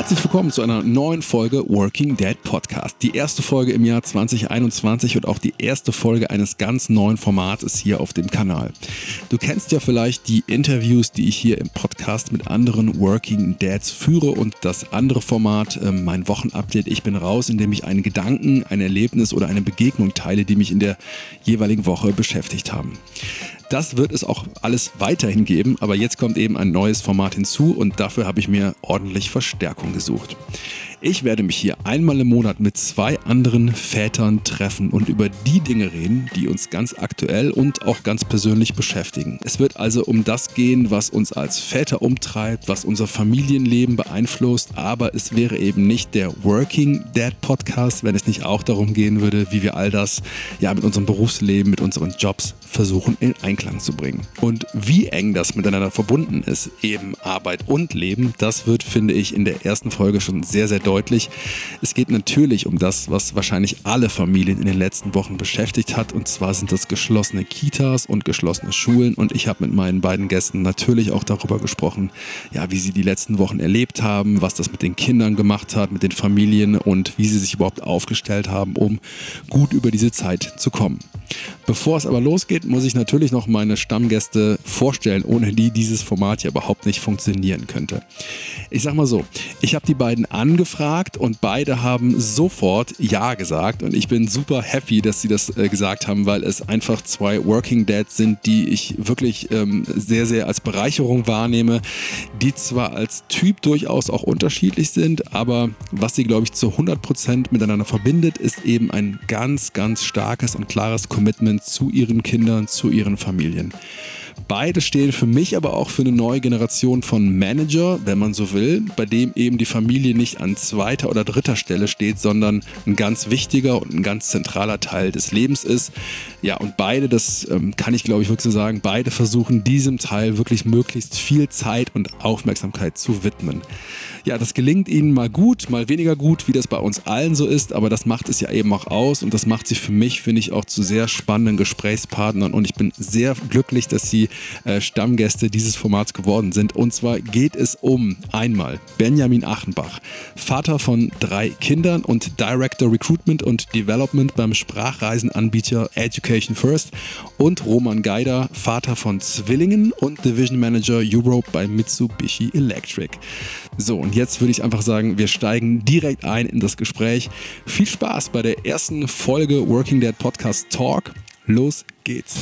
Herzlich willkommen zu einer neuen Folge Working Dad Podcast. Die erste Folge im Jahr 2021 und auch die erste Folge eines ganz neuen Formates hier auf dem Kanal. Du kennst ja vielleicht die Interviews, die ich hier im Podcast mit anderen Working Dads führe und das andere Format, mein Wochenupdate, ich bin raus, in dem ich einen Gedanken, ein Erlebnis oder eine Begegnung teile, die mich in der jeweiligen Woche beschäftigt haben. Das wird es auch alles weiterhin geben, aber jetzt kommt eben ein neues Format hinzu und dafür habe ich mir ordentlich Verstärkung gesucht. Ich werde mich hier einmal im Monat mit 2 anderen Vätern treffen und über die Dinge reden, die uns ganz aktuell und auch ganz persönlich beschäftigen. Es wird also um das gehen, was uns als Väter umtreibt, was unser Familienleben beeinflusst, aber es wäre eben nicht der Working Dad Podcast, wenn es nicht auch darum gehen würde, wie wir all das ja mit unserem Berufsleben, mit unseren Jobs versuchen in Einklang zu bringen. Und wie eng das miteinander verbunden ist, eben Arbeit und Leben, das wird, finde ich, in der ersten Folge schon sehr, sehr deutlich. Es geht natürlich um das, was wahrscheinlich alle Familien in den letzten Wochen beschäftigt hat, und zwar sind das geschlossene Kitas und geschlossene Schulen, und ich habe mit meinen beiden Gästen natürlich auch darüber gesprochen, ja, wie sie die letzten Wochen erlebt haben, was das mit den Kindern gemacht hat, mit den Familien und wie sie sich überhaupt aufgestellt haben, um gut über diese Zeit zu kommen. Bevor es aber losgeht, muss ich natürlich noch meine Stammgäste vorstellen, ohne die dieses Format ja überhaupt nicht funktionieren könnte. Ich sag mal so, ich habe die beiden angefragt und beide haben sofort Ja gesagt, und ich bin super happy, dass sie das gesagt haben, weil es einfach 2 Working Dads sind, die ich wirklich sehr, sehr als Bereicherung wahrnehme, die zwar als Typ durchaus auch unterschiedlich sind, aber was sie, glaube ich, zu 100% miteinander verbindet, ist eben ein ganz, ganz starkes und klares Commitment zu ihren Kindern, zu ihren Familien. Beide stehen für mich aber auch für eine neue Generation von Manager, wenn man so will, bei dem eben die Familie nicht an 2. oder 3. Stelle steht, sondern ein ganz wichtiger und ein ganz zentraler Teil des Lebens ist. Ja, und beide, das kann ich glaube ich wirklich so sagen, beide versuchen diesem Teil wirklich möglichst viel Zeit und Aufmerksamkeit zu widmen. Ja, das gelingt ihnen mal gut, mal weniger gut, wie das bei uns allen so ist, aber das macht es ja eben auch aus, und das macht sie für mich, finde ich, auch zu sehr spannenden Gesprächspartnern, und ich bin sehr glücklich, dass sie Stammgäste dieses Formats geworden sind. Und zwar geht es um einmal Benjamin Achenbach, Vater von 3 Kindern und Director Recruitment und Development beim Sprachreisenanbieter Education First, und Roman Geider, Vater von Zwillingen und Division Manager Europe bei Mitsubishi Electric. So, und jetzt würde ich einfach sagen, wir steigen direkt ein in das Gespräch. Viel Spaß bei der ersten Folge Working Dad Podcast Talk. Los geht's.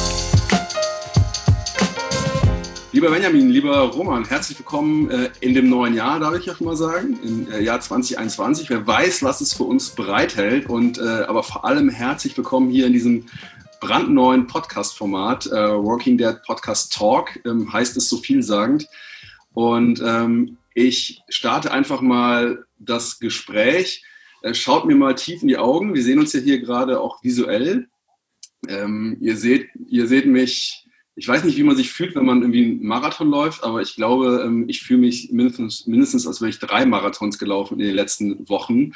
Lieber Benjamin, lieber Roman, herzlich willkommen in dem neuen Jahr, darf ich ja schon mal sagen, im Jahr 2021. Wer weiß, was es für uns bereithält, und aber vor allem herzlich willkommen hier in diesem brandneuen Podcast-Format. Working Dad Podcast Talk heißt es so vielsagend. Und ich starte einfach mal das Gespräch. Schaut mir mal tief in die Augen. Wir sehen uns ja hier gerade auch visuell. Ihr seht mich. Ich weiß nicht, wie man sich fühlt, wenn man irgendwie einen Marathon läuft, aber ich glaube, ich fühle mich mindestens, als wäre ich 3 Marathons gelaufen in den letzten Wochen.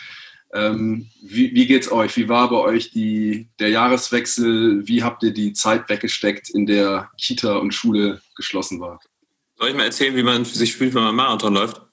Wie geht's euch? Wie war bei euch der Jahreswechsel? Wie habt ihr die Zeit weggesteckt, in der Kita und Schule geschlossen war? Soll ich mal erzählen, wie man sich fühlt, wenn man Marathon läuft?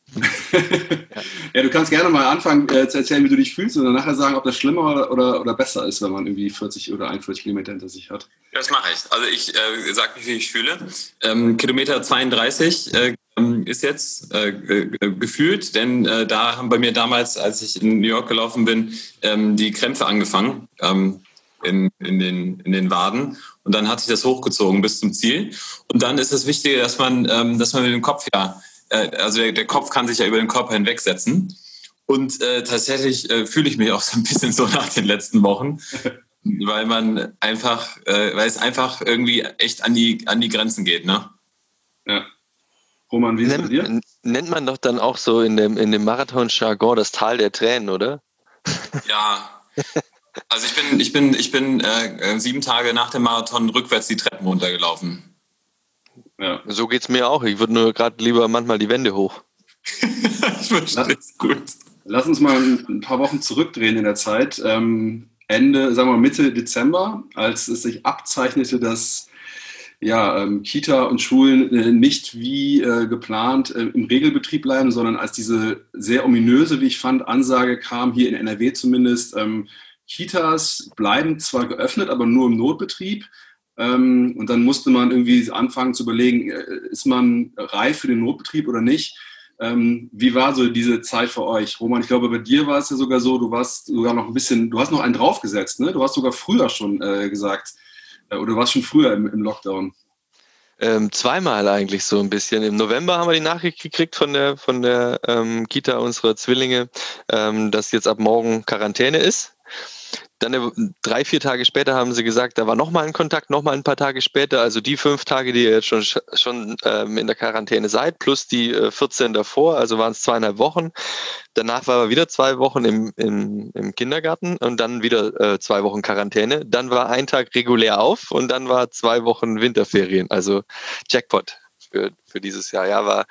Ja, du kannst gerne mal anfangen zu erzählen, wie du dich fühlst, und dann nachher sagen, ob das schlimmer oder besser ist, wenn man irgendwie 40 oder 41 Kilometer hinter sich hat. Das mache ich. Also ich sage, wie ich fühle. Kilometer 32 ist jetzt gefühlt, denn da haben bei mir damals, als ich in New York gelaufen bin, die Krämpfe angefangen in den Waden. Und dann hatte ich das hochgezogen bis zum Ziel. Und dann ist das Wichtige, dass man mit dem Kopf also der Kopf kann sich ja über den Körper hinwegsetzen. Und tatsächlich fühle ich mich auch so ein bisschen so nach den letzten Wochen, weil es einfach irgendwie echt an die Grenzen geht, ne? Ja. Roman, wie ist es bei dir? Nennt man doch dann auch so in dem Marathon-Jargon das Tal der Tränen, oder? Ja. Also ich bin 7 Tage nach dem Marathon rückwärts die Treppen runtergelaufen. Ja. So geht's mir auch. Ich würde nur gerade lieber manchmal die Wände hoch. Ich verstehe es gut. Lass uns mal ein paar Wochen zurückdrehen in der Zeit. Mitte Dezember, als es sich abzeichnete, dass Kita und Schulen nicht wie geplant im Regelbetrieb bleiben, sondern als diese sehr ominöse, wie ich fand, Ansage kam, hier in NRW zumindest, Kitas bleiben zwar geöffnet, aber nur im Notbetrieb. Und dann musste man irgendwie anfangen zu überlegen, ist man reif für den Notbetrieb oder nicht? Wie war so diese Zeit für euch? Roman, ich glaube, bei dir war es ja sogar so, du warst sogar noch ein bisschen, du hast noch einen draufgesetzt, ne? Du hast sogar früher schon gesagt, oder du warst schon früher im Lockdown. Zweimal eigentlich so ein bisschen. Im November haben wir die Nachricht gekriegt von der Kita unserer Zwillinge, dass jetzt ab morgen Quarantäne ist. Dann 3-4 Tage später haben sie gesagt, da war nochmal ein Kontakt, nochmal ein paar Tage später, also die 5 Tage, die ihr jetzt schon in der Quarantäne seid, plus die 14 davor, also waren es 2,5 Wochen. Danach war er wieder 2 Wochen im Kindergarten und dann wieder 2 Wochen Quarantäne. Dann war ein Tag regulär auf und dann war 2 Wochen Winterferien, also Jackpot für dieses Jahr. Ja,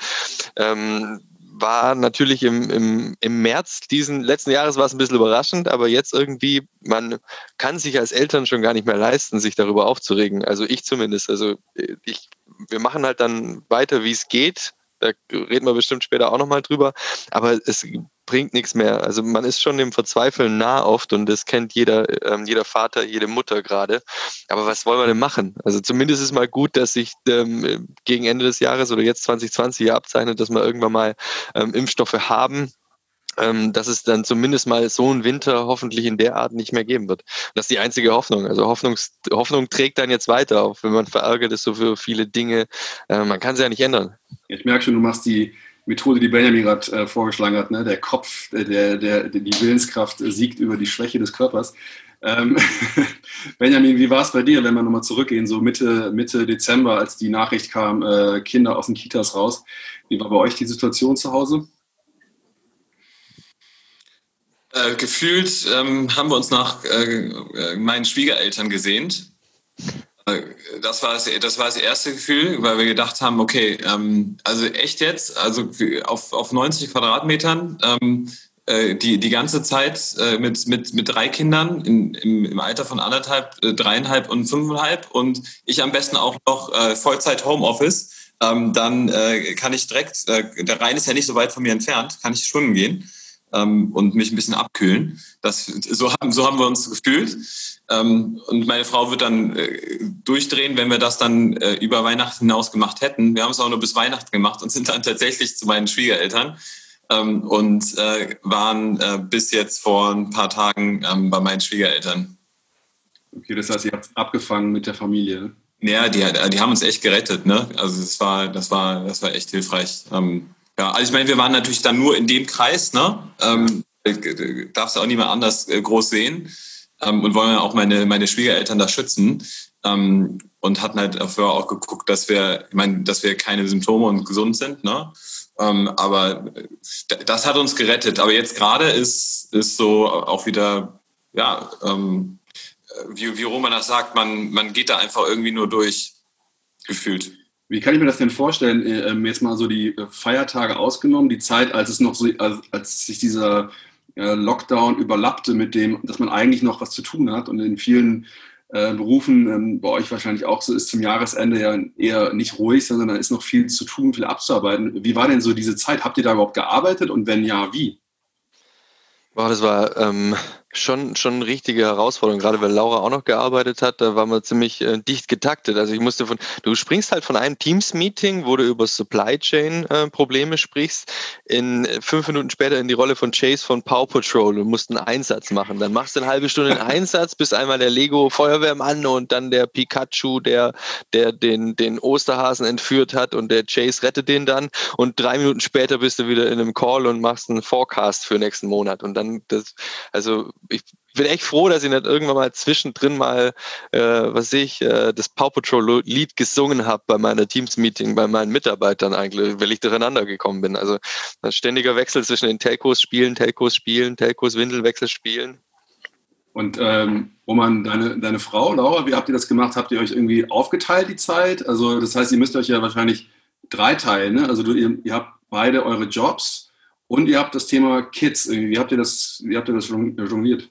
war natürlich im März diesen letzten Jahres war es ein bisschen überraschend, aber jetzt irgendwie, man kann sich als Eltern schon gar nicht mehr leisten, sich darüber aufzuregen. Also ich zumindest. Also wir machen halt dann weiter, wie es geht. Da reden wir bestimmt später auch nochmal drüber. Aber es bringt nichts mehr. Also man ist schon dem Verzweifeln nah oft und das kennt jeder Vater, jede Mutter gerade. Aber was wollen wir denn machen? Also zumindest ist mal gut, dass sich gegen Ende des Jahres oder jetzt 2020 ja abzeichnet, dass wir irgendwann mal Impfstoffe haben, dass es dann zumindest mal so einen Winter hoffentlich in der Art nicht mehr geben wird. Das ist die einzige Hoffnung. Also Hoffnung trägt dann jetzt weiter, auch wenn man verärgert ist so für viele Dinge. Man kann sie ja nicht ändern. Ich merke schon, du machst die Methode, die Benjamin gerade vorgeschlagen hat, ne? Der Kopf, die Willenskraft siegt über die Schwäche des Körpers. Benjamin, wie war es bei dir, wenn wir nochmal zurückgehen, so Mitte Dezember, als die Nachricht kam, Kinder aus den Kitas raus. Wie war bei euch die Situation zu Hause? Gefühlt haben wir uns nach meinen Schwiegereltern gesehnt. Das war das erste Gefühl, weil wir gedacht haben, okay, also echt jetzt, also auf 90 Quadratmetern, die ganze Zeit mit 3 Kindern im Alter von 1,5, 3,5 und 5,5 und ich am besten auch noch Vollzeit Homeoffice, dann kann ich direkt, der Rhein ist ja nicht so weit von mir entfernt, kann ich schwimmen gehen und mich ein bisschen abkühlen. So haben wir uns gefühlt. Und meine Frau wird dann durchdrehen, wenn wir das dann über Weihnachten hinaus gemacht hätten. Wir haben es auch nur bis Weihnachten gemacht und sind dann tatsächlich zu meinen Schwiegereltern und waren bis jetzt vor ein paar Tagen bei meinen Schwiegereltern. Okay, das heißt, ihr habt abgefangen mit der Familie. Ja, die haben uns echt gerettet, ne? Also das war echt hilfreich. Ja, also ich meine, wir waren natürlich dann nur in dem Kreis, ne? Darfst du auch niemand anders groß sehen. Und wollen auch meine Schwiegereltern da schützen. Und hatten halt dafür auch geguckt, dass wir keine Symptome und gesund sind, ne? Aber das hat uns gerettet. Aber jetzt gerade ist so auch wieder, ja, wie Roman das sagt, man geht da einfach irgendwie nur durch, gefühlt. Wie kann ich mir das denn vorstellen, jetzt mal so die Feiertage ausgenommen, die Zeit, als sich dieser Lockdown überlappte mit dem, dass man eigentlich noch was zu tun hat und in vielen Berufen, bei euch wahrscheinlich auch so ist, zum Jahresende ja eher nicht ruhig, sondern da ist noch viel zu tun, viel abzuarbeiten. Wie war denn so diese Zeit? Habt ihr da überhaupt gearbeitet und wenn ja, wie? Boah, das war schon eine richtige Herausforderung, gerade weil Laura auch noch gearbeitet hat, da waren wir ziemlich dicht getaktet. Also du springst halt von einem Teams-Meeting, wo du über Supply Chain Probleme sprichst, in 5 Minuten später in die Rolle von Chase von Paw Patrol und musst einen Einsatz machen. Dann machst du eine halbe Stunde einen Einsatz, bis einmal der Lego Feuerwehrmann und dann der Pikachu, der den Osterhasen entführt hat und der Chase rettet den dann und 3 Minuten später bist du wieder in einem Call und machst einen Forecast für nächsten Monat und dann ich bin echt froh, dass ich nicht irgendwann mal zwischendrin mal, das Paw Patrol Lied gesungen habe bei meiner Teams-Meeting, bei meinen Mitarbeitern eigentlich, weil ich durcheinander gekommen bin. Also ein ständiger Wechsel zwischen den Telcos spielen, Telcos Windelwechsel spielen. Und Roman, deine Frau, Laura, wie habt ihr das gemacht? Habt ihr euch irgendwie aufgeteilt, die Zeit? Also das heißt, ihr müsst euch ja wahrscheinlich 3 teilen, ne? Also ihr habt beide eure Jobs und ihr habt das Thema Kids. Wie habt ihr das jongliert?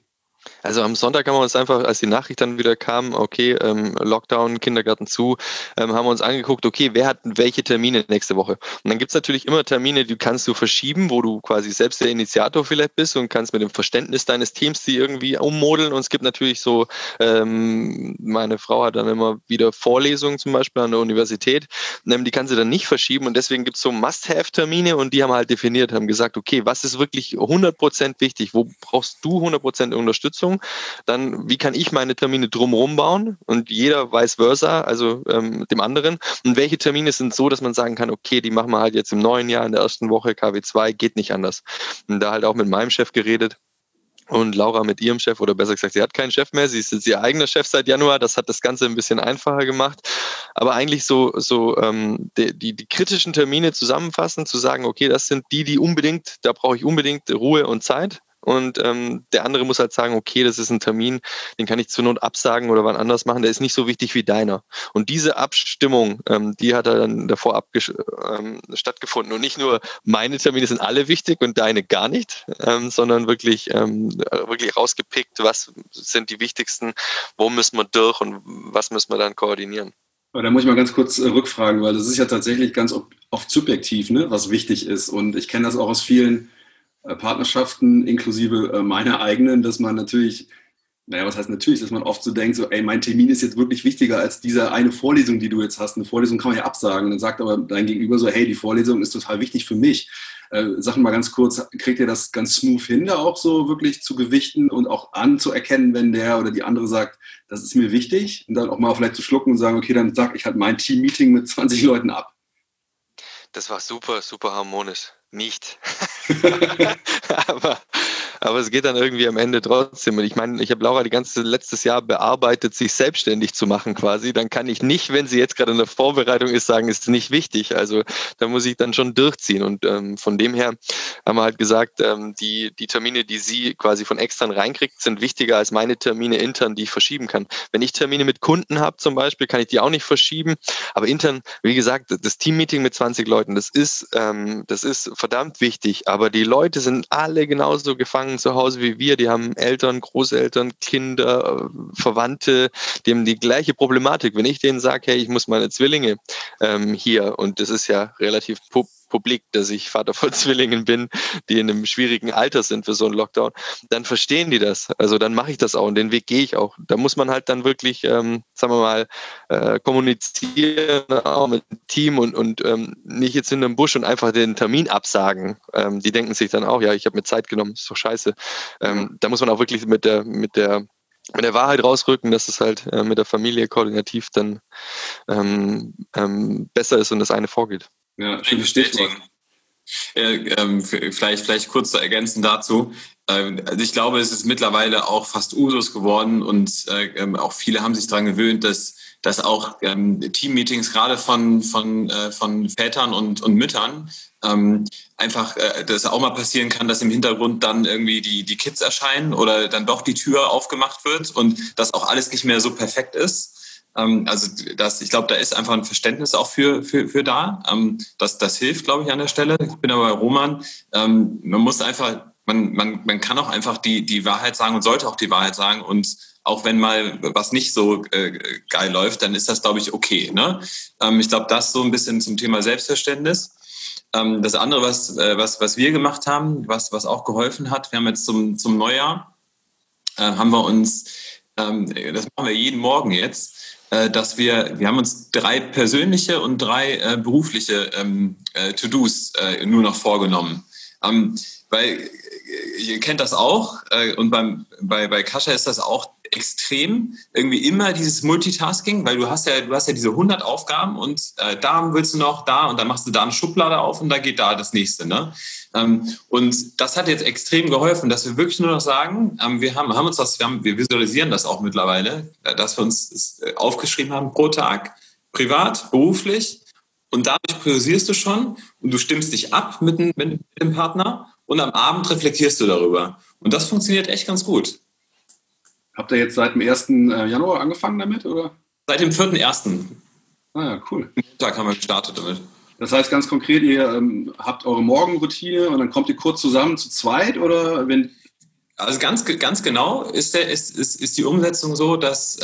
Also am Sonntag haben wir uns einfach, als die Nachricht dann wieder kam, okay, Lockdown, Kindergarten zu, haben wir uns angeguckt, okay, wer hat welche Termine nächste Woche? Und dann gibt es natürlich immer Termine, die kannst du verschieben, wo du quasi selbst der Initiator vielleicht bist und kannst mit dem Verständnis deines Teams die irgendwie ummodeln. Und es gibt natürlich so, meine Frau hat dann immer wieder Vorlesungen zum Beispiel an der Universität, die kann sie dann nicht verschieben und deswegen gibt es so Must-Have-Termine und die haben halt definiert, haben gesagt, okay, was ist wirklich 100% wichtig? Wo brauchst du 100% Unterstützung? Dann, wie kann ich meine Termine drumherum bauen und jeder vice versa, also dem anderen. Und welche Termine sind so, dass man sagen kann, okay, die machen wir halt jetzt im neuen Jahr in der ersten Woche, KW2, geht nicht anders. Und da halt auch mit meinem Chef geredet. Und Laura mit ihrem Chef, oder besser gesagt, sie hat keinen Chef mehr, sie ist jetzt ihr eigener Chef seit Januar, das hat das Ganze ein bisschen einfacher gemacht. Aber eigentlich die kritischen Termine zusammenfassen, zu sagen, okay, das sind die unbedingt, da brauche ich unbedingt Ruhe und Zeit. Und der andere muss halt sagen, okay, das ist ein Termin, den kann ich zur Not absagen oder wann anders machen, der ist nicht so wichtig wie deiner. Und diese Abstimmung, die hat dann davor stattgefunden. Und nicht nur meine Termine sind alle wichtig und deine gar nicht, sondern wirklich rausgepickt, was sind die wichtigsten, wo müssen wir durch und was müssen wir dann koordinieren. Aber da muss ich mal ganz kurz rückfragen, weil das ist ja tatsächlich ganz oft subjektiv, ne, was wichtig ist. Und ich kenne das auch aus vielen Partnerschaften, inklusive meiner eigenen, dass man natürlich, was heißt natürlich, dass man oft so denkt, so, ey, mein Termin ist jetzt wirklich wichtiger als diese eine Vorlesung, die du jetzt hast. Eine Vorlesung kann man ja absagen. Dann sagt aber dein Gegenüber so, hey, die Vorlesung ist total wichtig für mich. Sag mal ganz kurz, kriegt ihr das ganz smooth hin, da auch so wirklich zu gewichten und auch anzuerkennen, wenn der oder die andere sagt, das ist mir wichtig, und dann auch mal vielleicht zu schlucken und sagen, okay, dann sag ich halt mein Team-Meeting mit 20 Leuten ab. Das war super, super harmonisch. Nicht. aber es geht dann irgendwie am Ende trotzdem. Und ich meine, ich habe Laura letztes Jahr bearbeitet, sich selbstständig zu machen quasi. Dann kann ich nicht, wenn sie jetzt gerade in der Vorbereitung ist, sagen, ist nicht wichtig. Also da muss ich dann schon durchziehen. Und von dem her haben wir halt gesagt, die Termine, die sie quasi von extern reinkriegt, sind wichtiger als meine Termine intern, die ich verschieben kann. Wenn ich Termine mit Kunden habe zum Beispiel, kann ich die auch nicht verschieben. Aber intern, wie gesagt, das Teammeeting mit 20 Leuten, das ist verdammt wichtig. Aber die Leute sind alle genauso gefangen zu Hause wie wir. Die haben Eltern, Großeltern, Kinder, Verwandte, die haben die gleiche Problematik. Wenn ich denen sage, hey, ich muss meine Zwillinge hier, und das ist ja relativ publik, dass ich Vater von Zwillingen bin, die in einem schwierigen Alter sind für so einen Lockdown, dann verstehen die das. Also dann mache ich das auch und den Weg gehe ich auch. Da muss man halt dann wirklich, sagen wir mal, kommunizieren, auch mit dem Team und nicht jetzt in einem Busch und einfach den Termin absagen. Die denken sich dann auch, ja, ich habe mir Zeit genommen, ist doch scheiße. Da muss man auch wirklich mit der Wahrheit rausrücken, dass es halt mit der Familie koordinativ dann besser ist und das eine vorgeht. Ja, schönes Stichwort. Vielleicht kurz zu ergänzen dazu. Also ich glaube, es ist mittlerweile auch fast Usus geworden und auch viele haben sich daran gewöhnt, dass auch Teammeetings gerade von Vätern und Müttern einfach, dass auch mal passieren kann, dass im Hintergrund dann irgendwie die Kids erscheinen oder dann doch die Tür aufgemacht wird und das auch alles nicht mehr so perfekt ist. Also ich glaube, da ist einfach ein Verständnis auch für da. Das hilft, glaube ich, an der Stelle. Ich bin aber bei Roman. Man muss einfach, man kann auch einfach die Wahrheit sagen und sollte auch die Wahrheit sagen. Und auch wenn mal was nicht so geil läuft, dann ist das, glaube ich, okay. Ne? Ich glaube, das so ein bisschen zum Thema Selbstverständnis. Das andere, was wir gemacht haben, was auch geholfen hat, wir haben jetzt zum Neujahr, haben wir uns, das machen wir jeden Morgen jetzt, dass wir haben uns 3 persönliche und 3 berufliche To-Dos nur noch vorgenommen. Weil ihr kennt das auch und bei Kascha ist das auch extrem, irgendwie immer dieses Multitasking, weil du hast ja diese 100 Aufgaben und da willst du noch da und dann machst du da eine Schublade auf und da geht da das nächste. Ne? Und das hat jetzt extrem geholfen, dass wir wirklich nur noch sagen, wir visualisieren das auch mittlerweile, dass wir uns aufgeschrieben haben pro Tag, privat, beruflich, und dadurch priorisierst du schon und du stimmst dich ab mit dem Partner und am Abend reflektierst du darüber. Und das funktioniert echt ganz gut. Habt ihr jetzt seit dem 1. Januar angefangen damit, oder? Seit dem 4.1. Ah ja, cool. Montag haben wir gestartet damit. Das heißt ganz konkret, ihr habt eure Morgenroutine und dann kommt ihr kurz zusammen zu zweit, oder wenn Also ganz genau ist die Umsetzung so, dass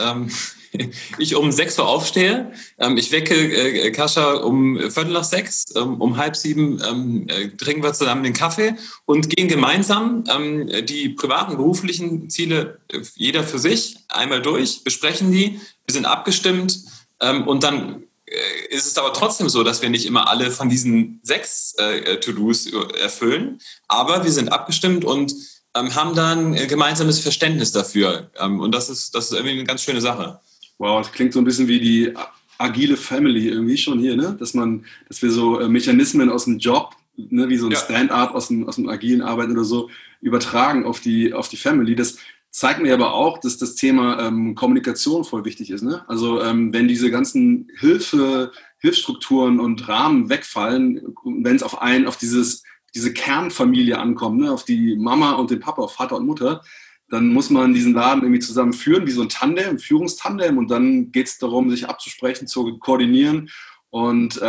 ich um 6 Uhr aufstehe. Ich wecke Kascha um 5:15. Um 6:30 trinken wir zusammen den Kaffee und gehen gemeinsam die privaten, beruflichen Ziele, jeder für sich, einmal durch, besprechen die. Wir sind abgestimmt und dann ist es aber trotzdem so, dass wir nicht immer alle von diesen 6 To-Dos erfüllen. Aber wir sind abgestimmt und haben da ein gemeinsames Verständnis dafür. Und das ist irgendwie eine ganz schöne Sache. Wow, das klingt so ein bisschen wie die agile Family irgendwie schon hier, ne? Dass wir so Mechanismen aus dem Job, ne, wie so ein Stand-up aus dem agilen Arbeiten oder so, übertragen auf die Family. Das zeigt mir aber auch, dass das Thema Kommunikation voll wichtig ist, ne? Also wenn diese ganzen Hilfsstrukturen und Rahmen wegfallen, wenn es auf diese Kernfamilie ankommt, ne, auf die Mama und den Papa, auf Vater und Mutter, dann muss man diesen Laden irgendwie zusammen führen, wie so ein Tandem, ein Führungstandem, und dann geht es darum, sich abzusprechen, zu koordinieren und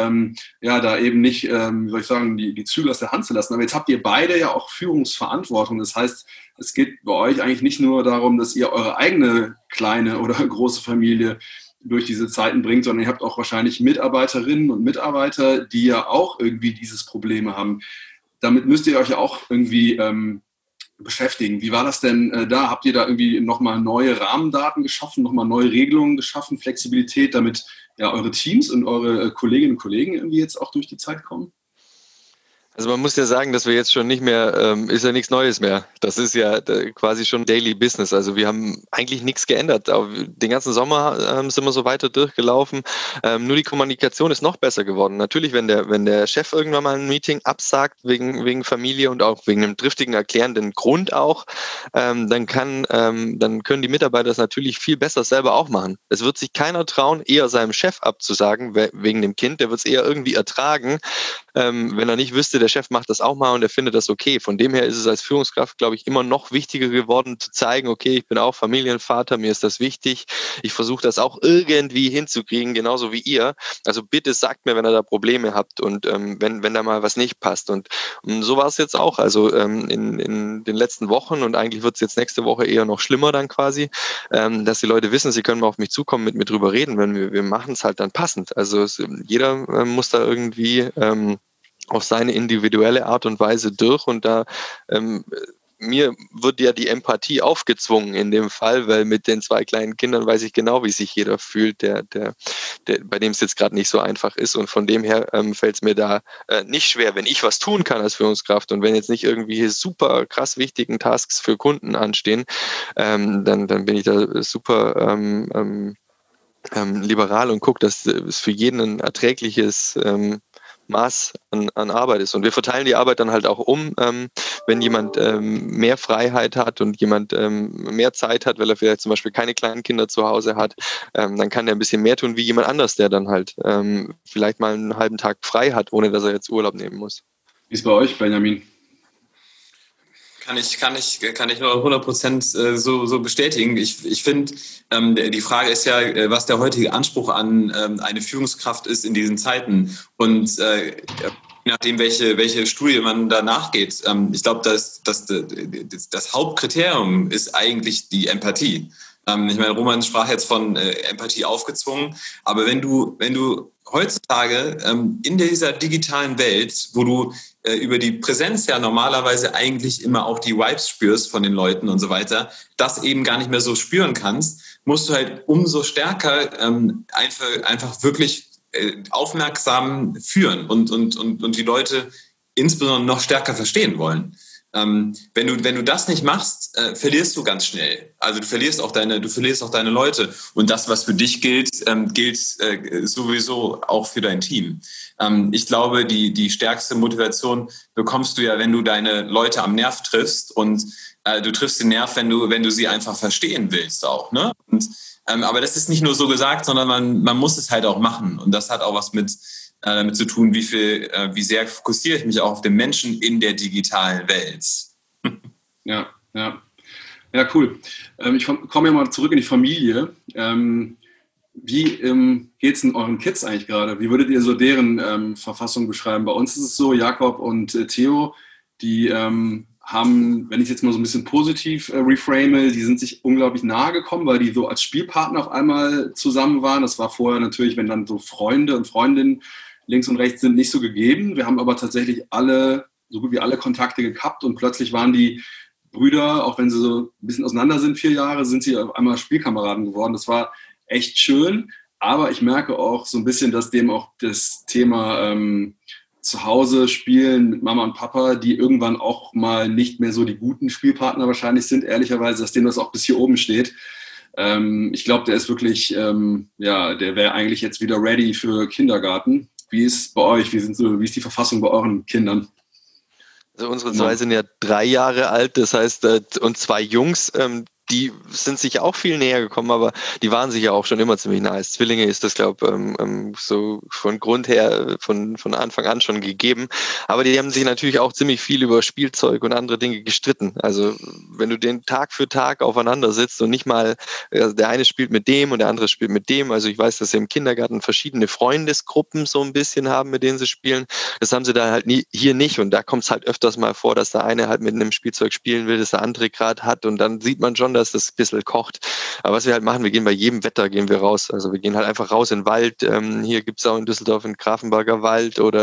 da eben nicht, wie soll ich sagen, die Zügel aus der Hand zu lassen. Aber jetzt habt ihr beide ja auch Führungsverantwortung. Das heißt, es geht bei euch eigentlich nicht nur darum, dass ihr eure eigene kleine oder große Familie durch diese Zeiten bringt, sondern ihr habt auch wahrscheinlich Mitarbeiterinnen und Mitarbeiter, die ja auch irgendwie dieses Problem haben. Damit müsst ihr euch ja auch irgendwie beschäftigen. Wie war das denn da? Habt ihr da irgendwie nochmal neue Rahmendaten geschaffen, nochmal neue Regelungen geschaffen, Flexibilität, damit ja eure Teams und eure Kolleginnen und Kollegen irgendwie jetzt auch durch die Zeit kommen? Also man muss ja sagen, dass wir jetzt schon nicht mehr, ist ja nichts Neues mehr. Das ist ja quasi schon Daily Business. Also wir haben eigentlich nichts geändert. Den ganzen Sommer sind wir so weiter durchgelaufen. Nur die Kommunikation ist noch besser geworden. Natürlich, wenn der Chef irgendwann mal ein Meeting absagt wegen Familie und auch wegen einem triftigen, erklärenden Grund auch, dann können die Mitarbeiter das natürlich viel besser selber auch machen. Es wird sich keiner trauen, eher seinem Chef abzusagen wegen dem Kind. Der wird es eher irgendwie ertragen, wenn er nicht wüsste, der Chef macht das auch mal und er findet das okay. Von dem her ist es als Führungskraft, glaube ich, immer noch wichtiger geworden zu zeigen, okay, ich bin auch Familienvater, mir ist das wichtig. Ich versuche das auch irgendwie hinzukriegen, genauso wie ihr. Also bitte sagt mir, wenn ihr da Probleme habt und wenn da mal was nicht passt. Und so war es jetzt auch. Also in den letzten Wochen, und eigentlich wird es jetzt nächste Woche eher noch schlimmer dann quasi, dass die Leute wissen, sie können mal auf mich zukommen, mit mir drüber reden, wenn wir machen es halt dann passend. Also jeder muss da irgendwie auf seine individuelle Art und Weise durch, und da mir wird ja die Empathie aufgezwungen in dem Fall, weil mit den 2 kleinen Kindern weiß ich genau, wie sich jeder fühlt, der bei dem es jetzt gerade nicht so einfach ist, und von dem her fällt es mir da nicht schwer, wenn ich was tun kann als Führungskraft und wenn jetzt nicht irgendwie super krass wichtigen Tasks für Kunden anstehen, dann bin ich da super liberal und gucke, dass es für jeden ein erträgliches Maß an Arbeit ist. Und wir verteilen die Arbeit dann halt auch um, wenn jemand mehr Freiheit hat und jemand mehr Zeit hat, weil er vielleicht zum Beispiel keine kleinen Kinder zu Hause hat, dann kann der ein bisschen mehr tun wie jemand anders, der dann halt vielleicht mal einen halben Tag frei hat, ohne dass er jetzt Urlaub nehmen muss. Wie ist bei euch, Benjamin? Kann ich nur 100% so bestätigen. Ich finde, die Frage ist ja, was der heutige Anspruch an eine Führungskraft ist in diesen Zeiten. Und je nachdem, welche Studie man da nachgeht, ich glaube, das Hauptkriterium ist eigentlich die Empathie. Ich meine, Roman sprach jetzt von Empathie aufgezwungen, aber wenn du heutzutage in dieser digitalen Welt, wo du über die Präsenz ja normalerweise eigentlich immer auch die Vibes spürst von den Leuten und so weiter, das eben gar nicht mehr so spüren kannst, musst du halt umso stärker einfach wirklich aufmerksam führen und die Leute insbesondere noch stärker verstehen wollen. Wenn du das nicht machst, verlierst du ganz schnell. Also du verlierst auch deine Leute. Und das, was für dich gilt, gilt sowieso auch für dein Team. Ich glaube, die stärkste Motivation bekommst du ja, wenn du deine Leute am Nerv triffst. Und du triffst den Nerv, wenn du sie einfach verstehen willst auch. Ne? Aber das ist nicht nur so gesagt, sondern man muss es halt auch machen. Und das hat auch was damit zu tun, wie sehr fokussiere ich mich auch auf den Menschen in der digitalen Welt. Ja, cool. Ich komme ja mal zurück in die Familie. Wie geht es denn euren Kids eigentlich gerade? Wie würdet ihr so deren Verfassung beschreiben? Bei uns ist es so, Jakob und Theo, die haben haben, wenn ich jetzt mal so ein bisschen positiv reframe, die sind sich unglaublich nahe gekommen, weil die so als Spielpartner auf einmal zusammen waren. Das war vorher natürlich, wenn dann so Freunde und Freundinnen links und rechts sind, nicht so gegeben. Wir haben aber tatsächlich so gut wie alle Kontakte gekappt und plötzlich waren die Brüder, auch wenn sie so ein bisschen auseinander sind, 4 Jahre, sind sie auf einmal Spielkameraden geworden. Das war echt schön, aber ich merke auch so ein bisschen, dass dem auch das Thema zu Hause spielen mit Mama und Papa, die irgendwann auch mal nicht mehr so die guten Spielpartner wahrscheinlich sind, ehrlicherweise, dass dem das auch bis hier oben steht. Ich glaube, der ist wirklich, der wäre eigentlich jetzt wieder ready für Kindergarten. Wie ist es bei euch? Wie ist die Verfassung bei euren Kindern? Also unsere 2 sind ja 3 Jahre alt, das heißt, und 2 Jungs, die sind sich auch viel näher gekommen, aber die waren sich ja auch schon immer ziemlich nah. Als Zwillinge ist das, glaube ich, so von Grund her von Anfang an schon gegeben. Aber die haben sich natürlich auch ziemlich viel über Spielzeug und andere Dinge gestritten. Also wenn du den Tag für Tag aufeinander sitzt und nicht mal, also der eine spielt mit dem und der andere spielt mit dem. Also ich weiß, dass sie im Kindergarten verschiedene Freundesgruppen so ein bisschen haben, mit denen sie spielen. Das haben sie da halt hier nicht. Und da kommt es halt öfters mal vor, dass der eine halt mit einem Spielzeug spielen will, das der andere gerade hat. Und dann sieht man schon, dass das ein bisschen kocht. Aber was wir halt machen, wir gehen bei jedem Wetter raus. Also wir gehen halt einfach raus in den Wald. Hier gibt es auch in Düsseldorf in Grafenberger Wald oder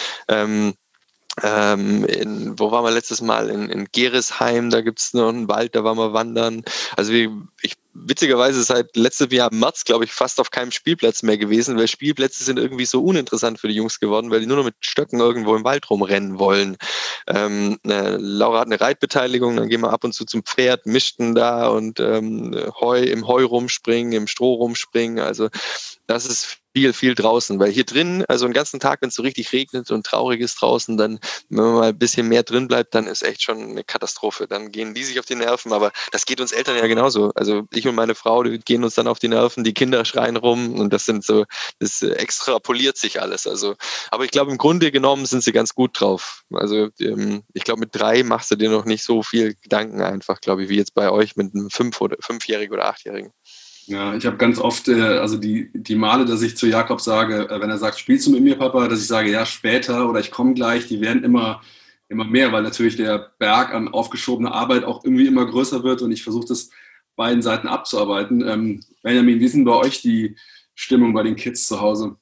wo waren wir letztes Mal? In Geresheim, da gibt es noch einen Wald, da waren wir wandern. Also witzigerweise seit letztem Jahr im März, glaube ich, fast auf keinem Spielplatz mehr gewesen, weil Spielplätze sind irgendwie so uninteressant für die Jungs geworden, weil die nur noch mit Stöcken irgendwo im Wald rumrennen wollen. Laura hat eine Reitbeteiligung, dann gehen wir ab und zu zum Pferd, mischten da und im Heu rumspringen, im Stroh rumspringen. Also das ist viel draußen, weil hier drin, also den ganzen Tag, wenn es so richtig regnet und traurig ist draußen, dann, wenn man mal ein bisschen mehr drin bleibt, dann ist echt schon eine Katastrophe. Dann gehen die sich auf die Nerven, aber das geht uns Eltern ja genauso. Also ich und meine Frau, die gehen uns dann auf die Nerven, die Kinder schreien rum und das extrapoliert sich alles. Also, aber ich glaube, im Grunde genommen sind sie ganz gut drauf. Also ich glaube, mit 3 machst du dir noch nicht so viel Gedanken einfach, glaube ich, wie jetzt bei euch mit einem 5-Jährigen oder 8-Jährigen. Ja, ich habe ganz oft, also die Male, dass ich zu Jakob sage, wenn er sagt, spielst du mit mir, Papa, dass ich sage, ja, später oder ich komme gleich, die werden immer mehr, weil natürlich der Berg an aufgeschobener Arbeit auch irgendwie immer größer wird und ich versuche das beiden Seiten abzuarbeiten. Benjamin, wie ist denn bei euch die Stimmung bei den Kids zu Hause?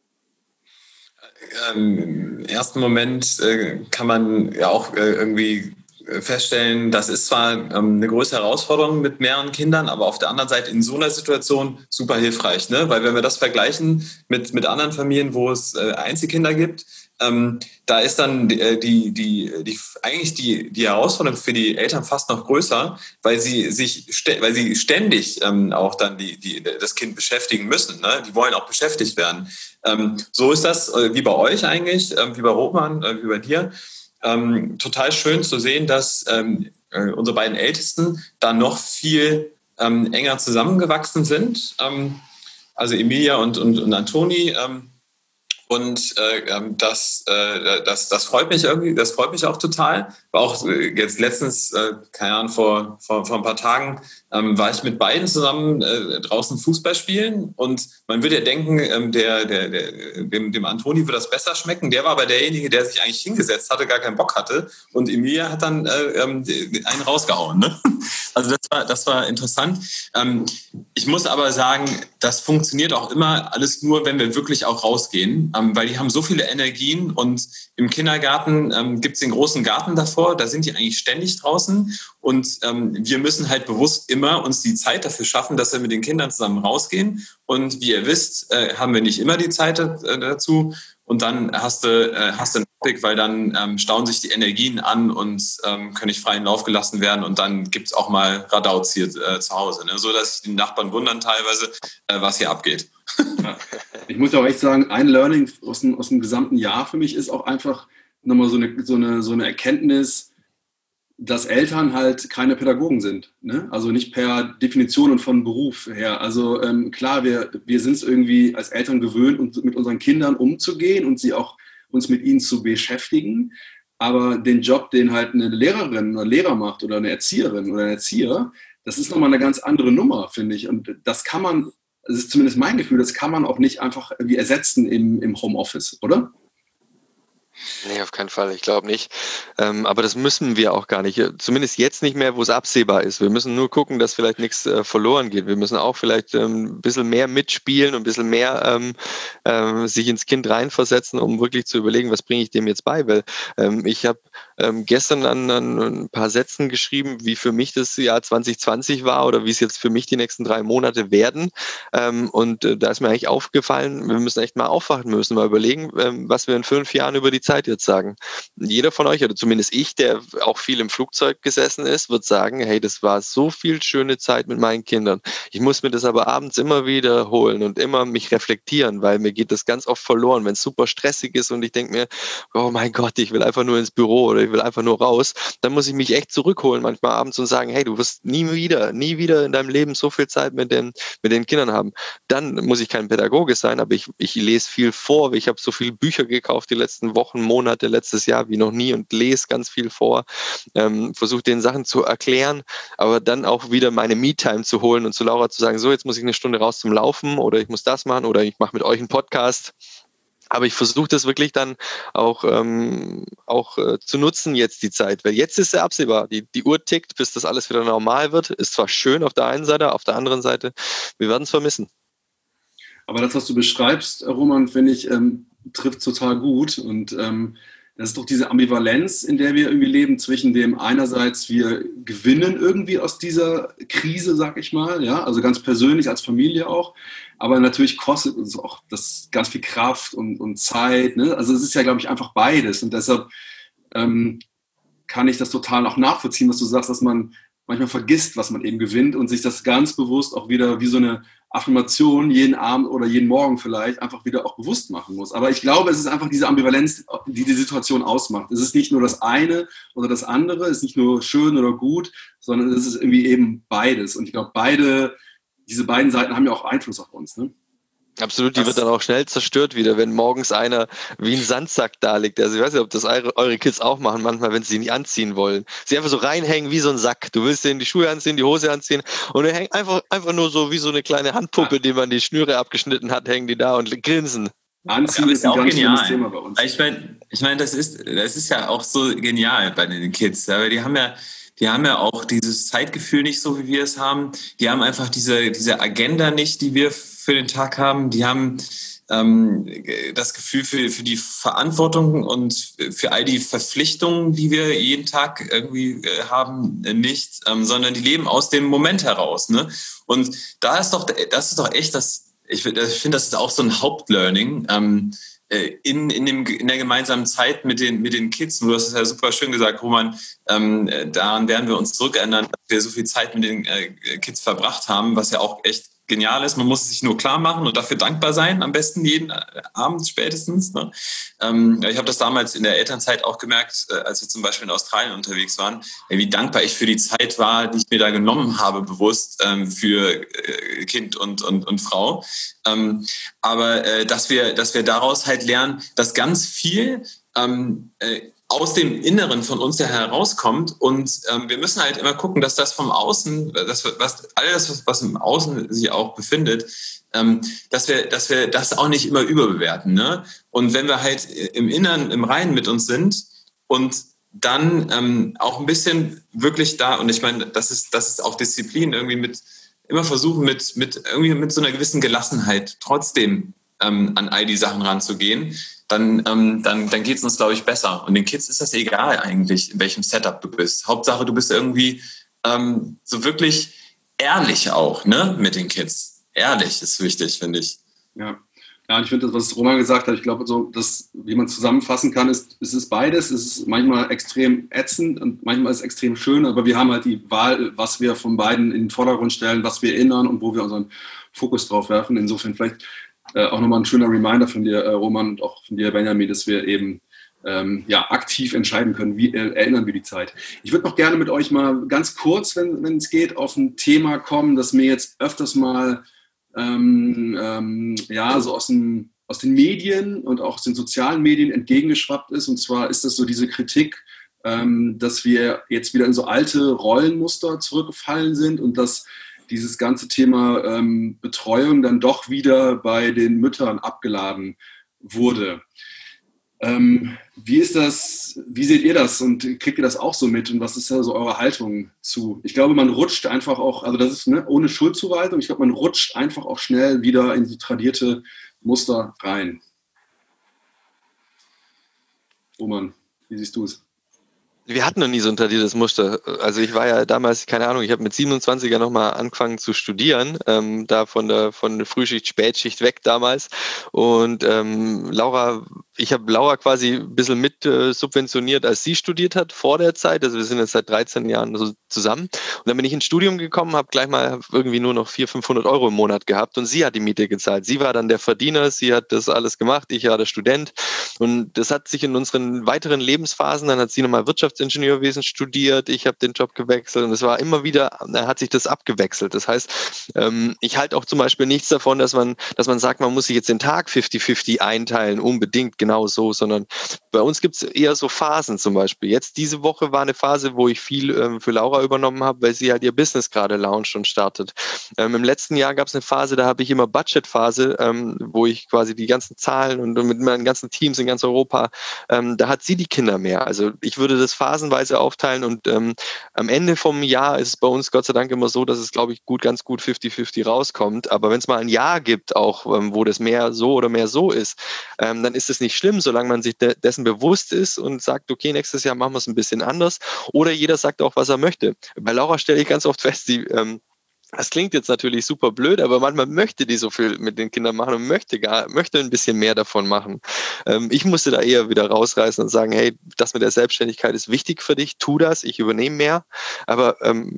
Im ersten Moment kann man ja auch irgendwie feststellen, das ist zwar eine große Herausforderung mit mehreren Kindern, aber auf der anderen Seite in so einer Situation super hilfreich, ne? Weil wenn wir das vergleichen mit anderen Familien, wo es Einzelkinder gibt, da ist dann eigentlich die Herausforderung für die Eltern fast noch größer, weil sie ständig auch dann das Kind beschäftigen müssen. Ne? Die wollen auch beschäftigt werden. So ist das wie bei euch eigentlich, wie bei Roman, wie bei dir. Total schön zu sehen, dass unsere beiden Ältesten da noch viel enger zusammengewachsen sind. Also Emilia und Antoni. Und das freut mich irgendwie, das freut mich auch total. War auch jetzt letztens, keine Ahnung, vor ein paar Tagen, war ich mit beiden zusammen draußen Fußball spielen und man würde ja denken, dem Antoni würde das besser schmecken. Der war aber derjenige, der sich eigentlich hingesetzt hatte, gar keinen Bock hatte und Emilia hat dann einen rausgehauen. Ne? Also das war interessant. Ich muss aber sagen, das funktioniert auch immer alles nur, wenn wir wirklich auch rausgehen, weil die haben so viele Energien und im Kindergarten gibt es den großen Garten davor, da sind die eigentlich ständig draußen und wir müssen halt bewusst immer uns die Zeit dafür schaffen, dass wir mit den Kindern zusammen rausgehen und wie ihr wisst, haben wir nicht immer die Zeit dazu und dann hast du einen Topic, weil dann stauen sich die Energien an und können nicht freien Lauf gelassen werden und dann gibt es auch mal Radauts hier zu Hause, ne? So dass sich die Nachbarn wundern teilweise, was hier abgeht. Ja. Ich muss ja auch echt sagen, ein Learning aus dem gesamten Jahr für mich ist auch einfach nochmal so eine Erkenntnis, dass Eltern halt keine Pädagogen sind. Ne? Also nicht per Definition und von Beruf her. Also klar, wir sind es irgendwie als Eltern gewöhnt, mit unseren Kindern umzugehen und uns mit ihnen zu beschäftigen. Aber den Job, den halt eine Lehrerin oder Lehrer macht oder eine Erzieherin oder ein Erzieher, das ist nochmal eine ganz andere Nummer, finde ich. Und das ist zumindest mein Gefühl, das kann man auch nicht einfach irgendwie ersetzen im Homeoffice, oder? Nee, auf keinen Fall, ich glaube nicht. Aber das müssen wir auch gar nicht. Zumindest jetzt nicht mehr, wo es absehbar ist. Wir müssen nur gucken, dass vielleicht nichts verloren geht. Wir müssen auch vielleicht ein bisschen mehr mitspielen und ein bisschen mehr sich ins Kind reinversetzen, um wirklich zu überlegen, was bringe ich dem jetzt bei. Weil ich habe gestern an ein paar Sätzen geschrieben, wie für mich das Jahr 2020 war oder wie es jetzt für mich die nächsten 3 Monate werden. Da ist mir eigentlich aufgefallen, wir müssen echt mal aufwachen, wir müssen mal überlegen, was wir in 5 Jahren über die Zeit jetzt sagen. Jeder von euch, oder zumindest ich, der auch viel im Flugzeug gesessen ist, wird sagen, hey, das war so viel schöne Zeit mit meinen Kindern. Ich muss mir das aber abends immer wiederholen und immer mich reflektieren, weil mir geht das ganz oft verloren, wenn es super stressig ist und ich denke mir, oh mein Gott, ich will einfach nur ins Büro oder ich will einfach nur raus, dann muss ich mich echt zurückholen manchmal abends und sagen, hey, du wirst nie wieder in deinem Leben so viel Zeit mit den Kindern haben. Dann muss ich kein Pädagoge sein, aber ich lese viel vor, ich habe so viele Bücher gekauft die letzten Wochen, Monate, letztes Jahr wie noch nie und lese ganz viel vor, versuche den Sachen zu erklären, aber dann auch wieder meine Me-Time zu holen und zu Laura zu sagen, so, jetzt muss ich 1 Stunde raus zum Laufen oder ich muss das machen oder ich mache mit euch einen Podcast. Aber ich versuche das wirklich dann auch zu nutzen jetzt die Zeit, weil jetzt ist ja absehbar. Die Uhr tickt, bis das alles wieder normal wird. Ist zwar schön auf der einen Seite, auf der anderen Seite, wir werden es vermissen. Aber das, was du beschreibst, Roman, finde ich, trifft total gut. Und das ist doch diese Ambivalenz, in der wir irgendwie leben, zwischen dem einerseits, wir gewinnen irgendwie aus dieser Krise, sag ich mal, ja, also ganz persönlich als Familie auch, aber natürlich kostet uns auch das ganz viel Kraft und Zeit, ne? Also es ist ja, glaube ich, einfach beides und deshalb kann ich das total auch nachvollziehen, was du sagst, dass man manchmal vergisst, was man eben gewinnt und sich das ganz bewusst auch wieder wie so eine Affirmation jeden Abend oder jeden Morgen vielleicht einfach wieder auch bewusst machen muss. Aber ich glaube, es ist einfach diese Ambivalenz, die die Situation ausmacht. Es ist nicht nur das eine oder das andere, es ist nicht nur schön oder gut, sondern es ist irgendwie eben beides. Und ich glaube, diese beiden Seiten haben ja auch Einfluss auf uns, ne? Absolut, die wird dann auch schnell zerstört wieder, wenn morgens einer wie ein Sandsack da liegt. Also ich weiß nicht, ob das eure Kids auch machen, manchmal, wenn sie nicht anziehen wollen. Sie einfach so reinhängen wie so ein Sack. Du willst denen die Schuhe anziehen, die Hose anziehen und er hängt einfach nur so wie so eine kleine Handpuppe, die man die Schnüre abgeschnitten hat, hängen die da und grinsen. Anziehen ist ein ganz schlimmes Thema bei uns. Ich meine, das ist ja auch so genial bei den Kids, aber die haben ja auch dieses Zeitgefühl nicht so, wie wir es haben. Die haben einfach diese Agenda nicht, die wir für den Tag haben. Die haben das Gefühl für die Verantwortung und für all die Verpflichtungen, die wir jeden Tag irgendwie haben, nicht, sondern die leben aus dem Moment heraus. Ne? Und das ist doch echt ich finde, das ist auch so ein Hauptlearning, in der gemeinsamen Zeit mit den Kids. Du hast es ja super schön gesagt, Roman, daran werden wir uns zurückerinnern, dass wir so viel Zeit mit den Kids verbracht haben, was ja auch echt genial ist. Man muss es sich nur klar machen und dafür dankbar sein, am besten jeden Abend spätestens. Ne? Ich habe das damals in der Elternzeit auch gemerkt, als wir zum Beispiel in Australien unterwegs waren, wie dankbar ich für die Zeit war, die ich mir da genommen habe, bewusst für Kind und Frau. Aber dass wir daraus halt lernen, dass ganz viel aus dem Inneren von uns ja herauskommt und wir müssen halt immer gucken, dass das vom Außen, alles, was im Außen sich auch befindet, dass wir das auch nicht immer überbewerten. Ne? Und wenn wir halt im Inneren, im Reinen mit uns sind und dann auch ein bisschen wirklich da, und ich meine, das ist auch Disziplin, irgendwie immer versuchen mit so einer gewissen Gelassenheit trotzdem an all die Sachen ranzugehen, dann geht es uns, glaube ich, besser. Und den Kids ist das egal eigentlich, in welchem Setup du bist. Hauptsache, du bist irgendwie so wirklich ehrlich auch, ne, mit den Kids. Ehrlich ist wichtig, finde ich. Ja, und ich finde, das, was Roman gesagt hat, ich glaube, so, wie man zusammenfassen kann, es ist beides. Es ist manchmal extrem ätzend und manchmal ist es extrem schön, aber wir haben halt die Wahl, was wir von beiden in den Vordergrund stellen, was wir erinnern und wo wir unseren Fokus drauf werfen. Insofern vielleicht auch nochmal ein schöner Reminder von dir, Roman, und auch von dir, Benjamin, dass wir eben aktiv entscheiden können, wie erinnern wir die Zeit. Ich würde noch gerne mit euch mal ganz kurz, wenn es geht, auf ein Thema kommen, das mir jetzt öfters mal so aus den Medien und auch aus den sozialen Medien entgegengeschwappt ist. Und zwar ist das so diese Kritik, dass wir jetzt wieder in so alte Rollenmuster zurückgefallen sind und dass dieses ganze Thema Betreuung dann doch wieder bei den Müttern abgeladen wurde. Wie ist das, wie seht ihr das und kriegt ihr das auch so mit und was ist da so eure Haltung zu? Ich glaube, man rutscht einfach auch, also das ist ohne Schuldzuweisung, ich glaube, man rutscht einfach auch schnell wieder in die tradierte Muster rein. Roman, wie siehst du es? Wir hatten noch nie so ein tradiertes Muster. Also ich war ja damals, keine Ahnung, ich habe mit 27er nochmal angefangen zu studieren, da von der Frühschicht, Spätschicht weg damals. Und ich habe Laura quasi ein bisschen mit subventioniert, als sie studiert hat vor der Zeit. Also wir sind jetzt seit 13 Jahren so zusammen. Und dann bin ich ins Studium gekommen, habe gleich mal irgendwie nur noch 400-500 Euro im Monat gehabt und sie hat die Miete gezahlt. Sie war dann der Verdiener, sie hat das alles gemacht, ich war der Student. Und das hat sich in unseren weiteren Lebensphasen, dann hat sie nochmal Wirtschaftsingenieurwesen studiert, ich habe den Job gewechselt und es war immer wieder, hat sich das abgewechselt. Das heißt, ich halte auch zum Beispiel nichts davon, dass man sagt, man muss sich jetzt den Tag 50-50 einteilen, unbedingt genau so, sondern bei uns gibt es eher so Phasen zum Beispiel. Jetzt diese Woche war eine Phase, wo ich viel für Laura übernommen habe, weil sie halt ihr Business gerade launcht und startet. Im letzten Jahr gab es eine Phase, da habe ich immer Budgetphase, wo ich quasi die ganzen Zahlen und mit meinen ganzen Teams in ganz Europa, da hat sie die Kinder mehr. Also ich würde das phasenweise aufteilen und am Ende vom Jahr ist es bei uns Gott sei Dank immer so, dass es, glaube ich, ganz gut 50-50 rauskommt. Aber wenn es mal ein Jahr gibt, auch wo das mehr so oder mehr so ist, dann ist es nicht schlimm, solange man sich dessen bewusst ist und sagt, okay, nächstes Jahr machen wir es ein bisschen anders. Oder jeder sagt auch, was er möchte. Bei Laura stelle ich ganz oft fest, das klingt jetzt natürlich super blöd, aber manchmal möchte die so viel mit den Kindern machen und möchte ein bisschen mehr davon machen. Ich musste da eher wieder rausreißen und sagen, hey, das mit der Selbstständigkeit ist wichtig für dich, tu das, ich übernehme mehr. Aber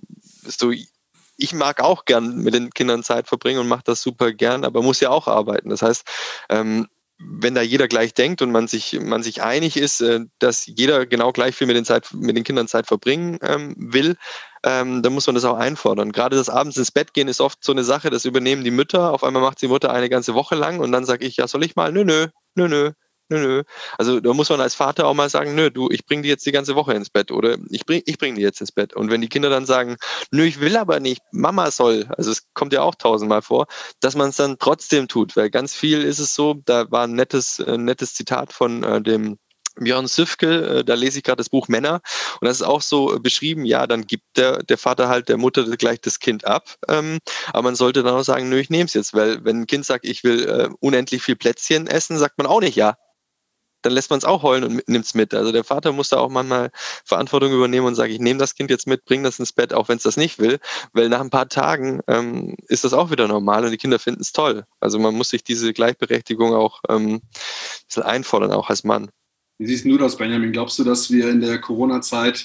ich mag auch gern mit den Kindern Zeit verbringen und mache das super gern, aber muss ja auch arbeiten. Das heißt, wenn da jeder gleich denkt und man sich einig ist, dass jeder genau gleich viel mit den Kindern Zeit verbringen will, dann muss man das auch einfordern. Gerade das abends ins Bett gehen ist oft so eine Sache, das übernehmen die Mütter. Auf einmal macht die Mutter eine ganze Woche lang und dann sage ich, ja, soll ich mal? Nö. Also da muss man als Vater auch mal sagen, nö, ich bringe die jetzt die ganze Woche ins Bett oder ich bring die jetzt ins Bett. Und wenn die Kinder dann sagen, nö, ich will aber nicht, Mama soll, also es kommt ja auch tausendmal vor, dass man es dann trotzdem tut, weil ganz viel ist es so, da war ein nettes Zitat von dem Björn Süfke, da lese ich gerade das Buch Männer und das ist auch so beschrieben, ja, dann gibt der Vater halt der Mutter gleich das Kind ab, aber man sollte dann auch sagen, nö, ich nehme es jetzt, weil wenn ein Kind sagt, ich will unendlich viel Plätzchen essen, sagt man auch nicht ja. Dann lässt man es auch heulen und nimmt es mit. Also der Vater muss da auch manchmal Verantwortung übernehmen und sagen, ich nehme das Kind jetzt mit, bringe das ins Bett, auch wenn es das nicht will, weil nach ein paar Tagen ist das auch wieder normal und die Kinder finden es toll. Also man muss sich diese Gleichberechtigung auch ein bisschen einfordern, auch als Mann. Wie siehst du das, Benjamin? Glaubst du, dass wir in der Corona-Zeit,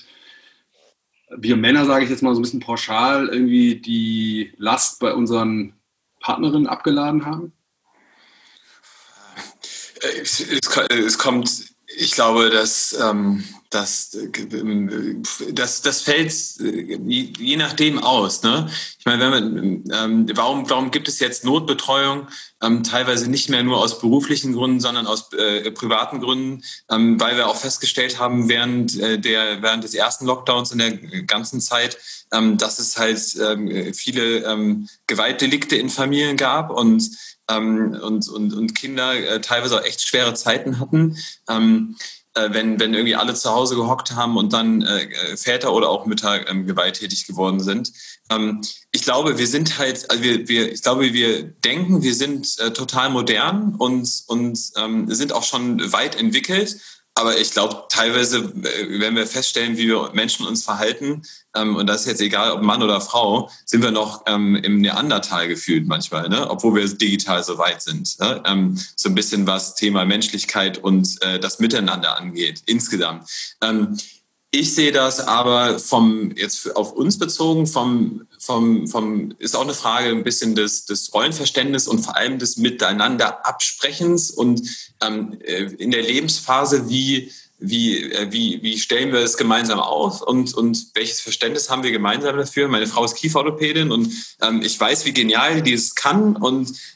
wir Männer, sage ich jetzt mal so ein bisschen pauschal, irgendwie die Last bei unseren Partnerinnen abgeladen haben? Es kommt, ich glaube, dass das fällt je nachdem aus. Ne? Ich meine, warum gibt es jetzt Notbetreuung? Teilweise nicht mehr nur aus beruflichen Gründen, sondern aus privaten Gründen, weil wir auch festgestellt haben während des ersten Lockdowns in der ganzen Zeit, dass es halt viele Gewaltdelikte in Familien gab und Kinder teilweise auch echt schwere Zeiten hatten, wenn irgendwie alle zu Hause gehockt haben und dann Väter oder auch Mütter gewalttätig geworden sind. Ich glaube, wir sind halt, also wir denken, wir sind total modern und sind auch schon weit entwickelt. Aber ich glaube, teilweise, wenn wir feststellen, wie wir Menschen uns verhalten, und das ist jetzt egal, ob Mann oder Frau, sind wir noch im Neandertal gefühlt manchmal, ne? Obwohl wir digital so weit sind. Ne? So ein bisschen was Thema Menschlichkeit und das Miteinander angeht, insgesamt. Ich sehe das aber jetzt auf uns bezogen, ist auch eine Frage ein bisschen des Rollenverständnisses und vor allem des Miteinander Absprechens und in der Lebensphase, wie stellen wir es gemeinsam auf und welches Verständnis haben wir gemeinsam dafür? Meine Frau ist Kieferorthopädin und ich weiß, wie genial die es kann und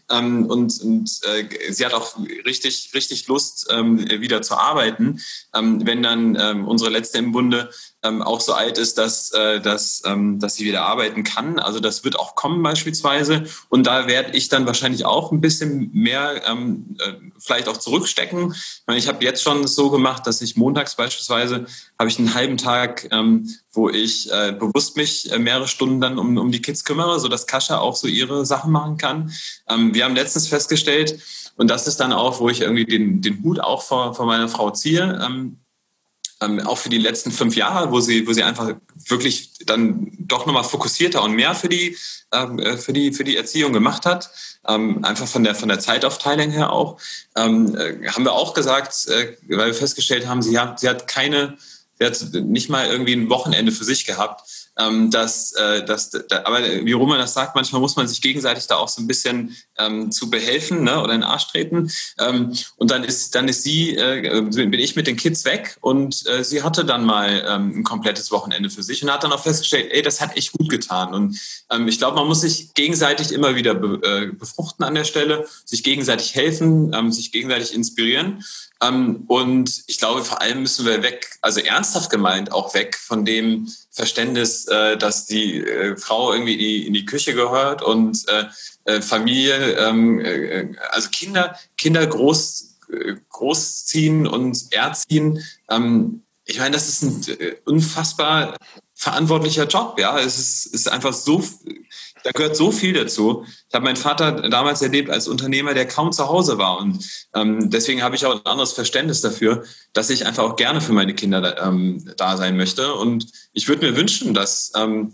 Sie hat auch richtig Lust, wieder zu arbeiten, wenn dann unsere Letzte im Bunde auch so alt ist, dass sie wieder arbeiten kann. Also das wird auch kommen beispielsweise. Und da werde ich dann wahrscheinlich auch ein bisschen mehr vielleicht auch zurückstecken. Ich habe jetzt schon so gemacht, dass ich montags beispielsweise habe ich einen halben Tag, wo ich bewusst mich mehrere Stunden dann um die Kids kümmere, sodass Kascha auch so ihre Sachen machen kann. Wir haben letztens festgestellt, und das ist dann auch, wo ich irgendwie den Hut auch vor meiner Frau ziehe, auch für die letzten 5 Jahre, wo sie einfach wirklich dann doch nochmal fokussierter und mehr für die Erziehung gemacht hat, einfach von der Zeitaufteilung her auch, haben wir auch gesagt, weil wir festgestellt haben, sie hat nicht mal irgendwie ein Wochenende für sich gehabt. Aber wie Roman das sagt, manchmal muss man sich gegenseitig da auch so ein bisschen zu behelfen, ne, oder in den Arsch treten. Und dann bin ich mit den Kids weg und sie hatte dann mal ein komplettes Wochenende für sich und hat dann auch festgestellt, das hat echt gut getan. Und ich glaube, man muss sich gegenseitig immer wieder befruchten an der Stelle, sich gegenseitig helfen, sich gegenseitig inspirieren. Und ich glaube, vor allem müssen wir weg, also ernsthaft gemeint, auch weg von dem Verständnis, dass die Frau irgendwie in die Küche gehört und Familie, also Kinder großziehen und erziehen. Ich meine, das ist ein unfassbar verantwortlicher Job. Ja, es ist einfach so, da gehört so viel dazu. Ich habe meinen Vater damals erlebt als Unternehmer, der kaum zu Hause war. Und deswegen habe ich auch ein anderes Verständnis dafür, dass ich einfach auch gerne für meine Kinder da sein möchte. Und ich würde mir wünschen, dass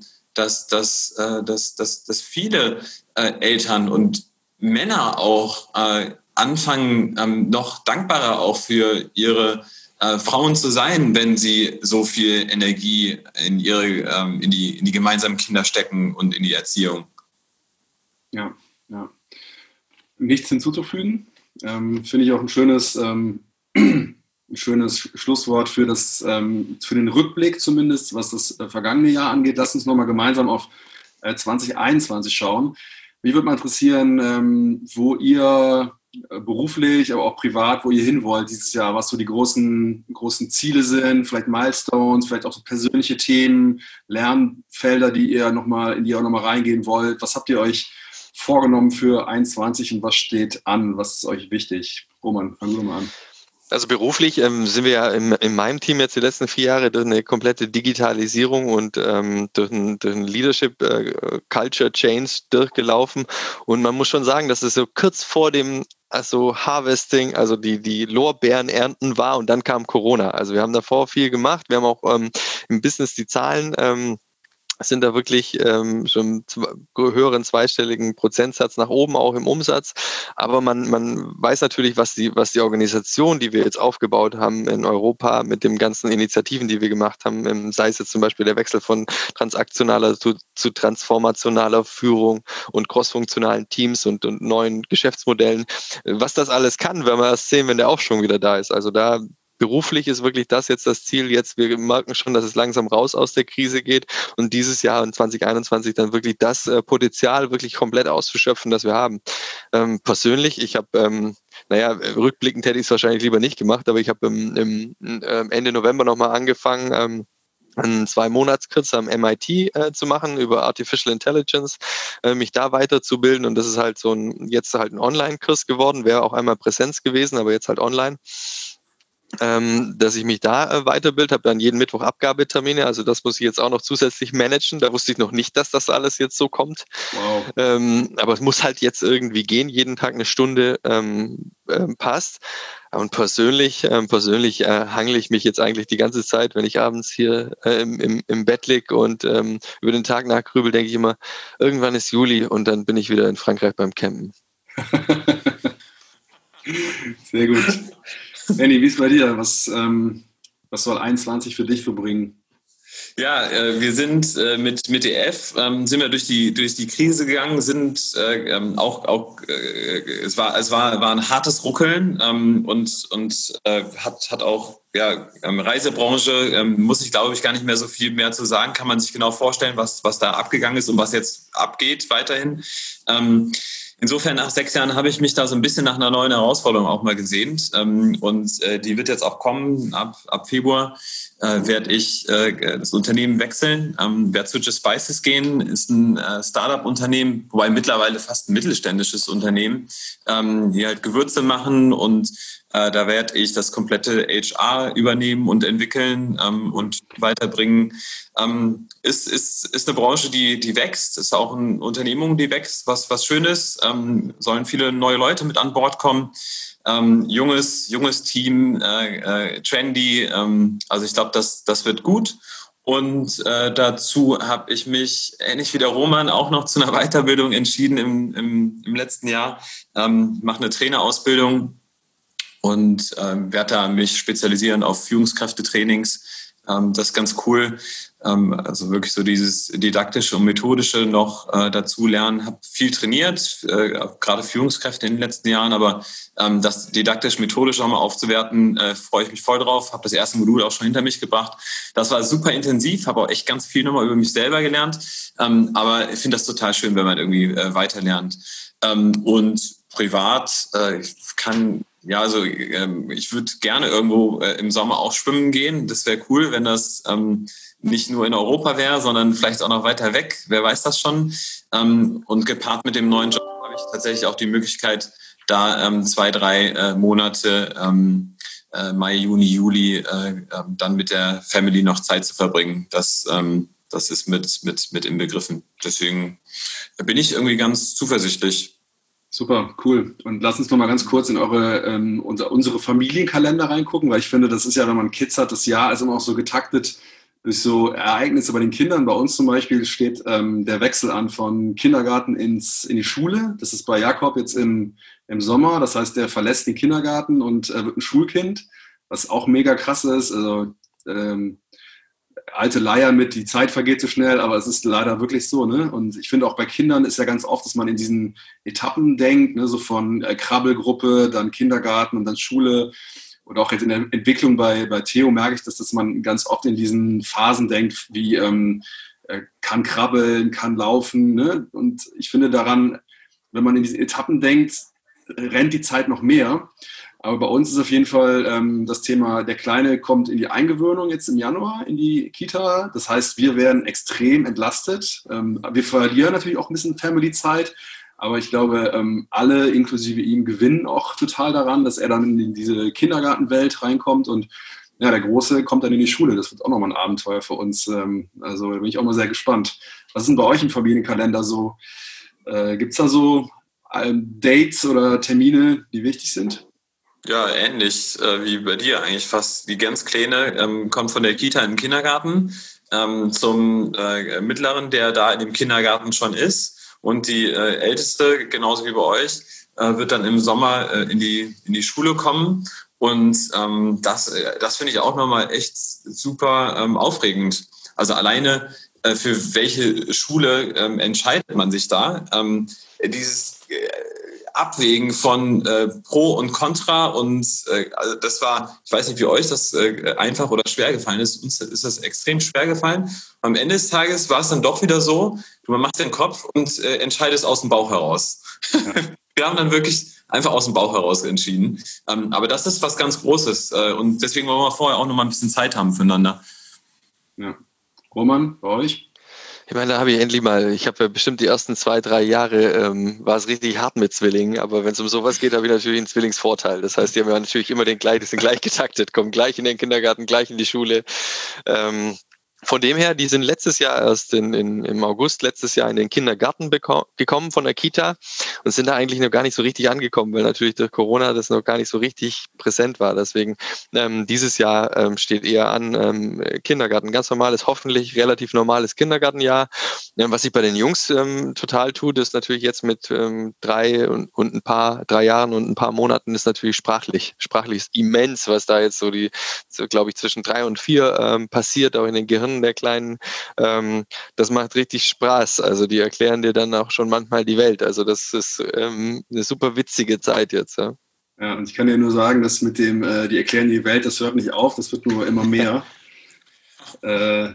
viele Eltern und Männer auch anfangen, noch dankbarer auch für ihre Frauen zu sein, wenn sie so viel Energie in die gemeinsamen Kinder stecken und in die Erziehung. Ja. Nichts hinzuzufügen. Finde ich auch ein schönes Schlusswort für den Rückblick zumindest, was das vergangene Jahr angeht. Lass uns nochmal gemeinsam auf 2021 schauen. Mich würde mal interessieren, wo ihr beruflich, aber auch privat, wo ihr hin wollt dieses Jahr, was so die großen Ziele sind, vielleicht Milestones, vielleicht auch so persönliche Themen, Lernfelder, in die ihr auch nochmal reingehen wollt. Was habt ihr euch vorgenommen für 2021 und was steht an? Was ist euch wichtig? Roman, fang du mal an. Also beruflich sind wir ja in meinem Team jetzt die letzten 4 Jahre durch eine komplette Digitalisierung und durch ein Leadership Culture Change durchgelaufen. Und man muss schon sagen, dass es so kurz vor dem Harvesting, also die Lorbeeren ernten war und dann kam Corona. Also wir haben davor viel gemacht. Wir haben auch im Business die Zahlen sind da wirklich schon höheren zweistelligen Prozentsatz nach oben, auch im Umsatz. Aber man weiß natürlich, was die Organisation, die wir jetzt aufgebaut haben in Europa mit den ganzen Initiativen, die wir gemacht haben, sei es jetzt zum Beispiel der Wechsel von transaktionaler zu transformationaler Führung und crossfunktionalen Teams und neuen Geschäftsmodellen. Was das alles kann, werden wir erst sehen, wenn der Aufschwung wieder da ist. Also da beruflich ist wirklich das jetzt das Ziel. Jetzt, wir merken schon, dass es langsam raus aus der Krise geht und dieses Jahr in 2021 dann wirklich das Potenzial wirklich komplett auszuschöpfen, das wir haben. Persönlich, ich habe, rückblickend hätte ich es wahrscheinlich lieber nicht gemacht, aber ich habe im Ende November nochmal angefangen, einen 2-Monats-Kurs am MIT zu machen über Artificial Intelligence, mich da weiterzubilden und das ist halt jetzt ein Online-Kurs geworden, wäre auch einmal Präsenz gewesen, aber jetzt halt online. Dass ich mich da weiterbilde, habe dann jeden Mittwoch Abgabetermine, also das muss ich jetzt auch noch zusätzlich managen, da wusste ich noch nicht, dass das alles jetzt so kommt. Wow. Aber es muss halt jetzt irgendwie gehen, jeden Tag eine Stunde passt. Und persönlich hangle ich mich jetzt eigentlich die ganze Zeit, wenn ich abends hier im Bett liege und über den Tag nachgrübel, denke ich immer, irgendwann ist Juli und dann bin ich wieder in Frankreich beim Campen. Sehr gut. Benni, wie ist bei dir? Was soll 2021 für dich verbringen? Ja, wir sind mit EF sind wir durch die Krise gegangen, sind es war ein hartes Ruckeln und hat auch Reisebranche muss ich glaube ich gar nicht mehr so viel mehr zu sagen, kann man sich genau vorstellen, was da abgegangen ist und was jetzt abgeht weiterhin. Insofern, nach 6 Jahren habe ich mich da so ein bisschen nach einer neuen Herausforderung auch mal gesehnt. Die wird jetzt auch kommen. Ab Februar werde ich das Unternehmen wechseln. Werde zu Just Spices gehen, ist ein Startup-Unternehmen, wobei mittlerweile fast ein mittelständisches Unternehmen, die halt Gewürze machen, und da werde ich das komplette HR übernehmen und entwickeln und weiterbringen. Ist eine Branche, die wächst, ist auch eine Unternehmung, die wächst, was schön ist. Sollen viele neue Leute mit an Bord kommen. Junges Team, trendy. Also ich glaube, das wird gut. Und dazu habe ich mich, ähnlich wie der Roman, auch noch zu einer Weiterbildung entschieden im letzten Jahr. Mache eine Trainerausbildung und werde da mich spezialisieren auf Führungskräftetrainings. Das ist ganz cool. Also wirklich so dieses Didaktische und Methodische noch dazu lernen. Habe viel trainiert, gerade Führungskräfte in den letzten Jahren, aber das didaktisch-methodische auch mal aufzuwerten, freue ich mich voll drauf. Habe das erste Modul auch schon hinter mich gebracht. Das war super intensiv, habe auch echt ganz viel nochmal über mich selber gelernt. Aber ich finde das total schön, wenn man irgendwie weiter lernt. Und privat, ich würde gerne irgendwo im Sommer auch schwimmen gehen. Das wäre cool, wenn das nicht nur in Europa wäre, sondern vielleicht auch noch weiter weg. Wer weiß das schon. Und gepaart mit dem neuen Job habe ich tatsächlich auch die Möglichkeit, da 2-3 Monate, Mai, Juni, Juli, dann mit der Family noch Zeit zu verbringen. Das ist mit inbegriffen. Deswegen bin ich irgendwie ganz zuversichtlich. Super, cool. Und lass uns noch mal ganz kurz in unsere Familienkalender reingucken, weil ich finde, das ist ja, wenn man Kids hat, das Jahr ist immer auch so getaktet durch so Ereignisse bei den Kindern. Bei uns zum Beispiel steht der Wechsel an von Kindergarten in die Schule. Das ist bei Jakob jetzt im Sommer. Das heißt, der verlässt den Kindergarten und wird ein Schulkind, was auch mega krass ist. Also alte Leier mit, die Zeit vergeht so schnell, aber es ist leider wirklich so, ne? Und ich finde auch bei Kindern ist ja ganz oft, dass man in diesen Etappen denkt, ne? So von Krabbelgruppe, dann Kindergarten und dann Schule. Und auch jetzt in der Entwicklung bei Theo merke ich, dass man ganz oft in diesen Phasen denkt, wie kann krabbeln, kann laufen, ne? Und ich finde daran, wenn man in diese Etappen denkt, rennt die Zeit noch mehr. Aber bei uns ist auf jeden Fall das Thema, der Kleine kommt in die Eingewöhnung jetzt im Januar in die Kita. Das heißt, wir werden extrem entlastet. Wir verlieren natürlich auch ein bisschen Family-Zeit. Aber ich glaube, alle inklusive ihm gewinnen auch total daran, dass er dann in diese Kindergartenwelt reinkommt. Und ja, der Große kommt dann in die Schule. Das wird auch nochmal ein Abenteuer für uns. Also da bin ich auch mal sehr gespannt. Was ist denn bei euch im Familienkalender so? Gibt es da so Dates oder Termine, die wichtig sind? Ja, ähnlich wie bei dir eigentlich fast. Die ganz Kleine kommt von der Kita in den Kindergarten zum Mittleren, der da in dem Kindergarten schon ist. Und die Älteste, genauso wie bei euch, wird dann im Sommer in die Schule kommen. Und das finde ich auch nochmal echt super aufregend. Also alleine für welche Schule entscheidet man sich da? Dieses Abwägen von Pro und Contra und also das war, ich weiß nicht, wie euch das einfach oder schwer gefallen ist. Uns ist das extrem schwer gefallen. Am Ende des Tages war es dann doch wieder so, man macht den Kopf und entscheidet aus dem Bauch heraus. Ja. Wir haben dann wirklich einfach aus dem Bauch heraus entschieden. Aber das ist was ganz Großes und deswegen wollen wir vorher auch noch mal ein bisschen Zeit haben füreinander. Ja. Roman, bei euch? Ich meine, da habe ich endlich mal, ich habe ja bestimmt die ersten 2-3 Jahre, war es richtig hart mit Zwillingen, aber wenn es um sowas geht, habe ich natürlich einen Zwillingsvorteil. Das heißt, die haben ja natürlich immer die sind gleich getaktet, kommen gleich in den Kindergarten, gleich in die Schule. Von dem her, die sind letztes Jahr erst im August letztes Jahr in den Kindergarten gekommen von der Kita und sind da eigentlich noch gar nicht so richtig angekommen, weil natürlich durch Corona das noch gar nicht so richtig präsent war. Deswegen dieses Jahr steht eher an Kindergarten. Ganz normales, hoffentlich relativ normales Kindergartenjahr. Was sich bei den Jungs total tut, ist natürlich jetzt mit 3 Jahren und ein paar Monaten ist natürlich sprachlich ist immens, was da jetzt glaube ich, zwischen 3 und 4 passiert, auch in den Gehirnen der Kleinen, das macht richtig Spaß. Also die erklären dir dann auch schon manchmal die Welt. Also das ist eine super witzige Zeit jetzt. Ja, ja, und ich kann dir nur sagen, dass mit dem, die erklären die Welt, das hört nicht auf, das wird nur immer mehr.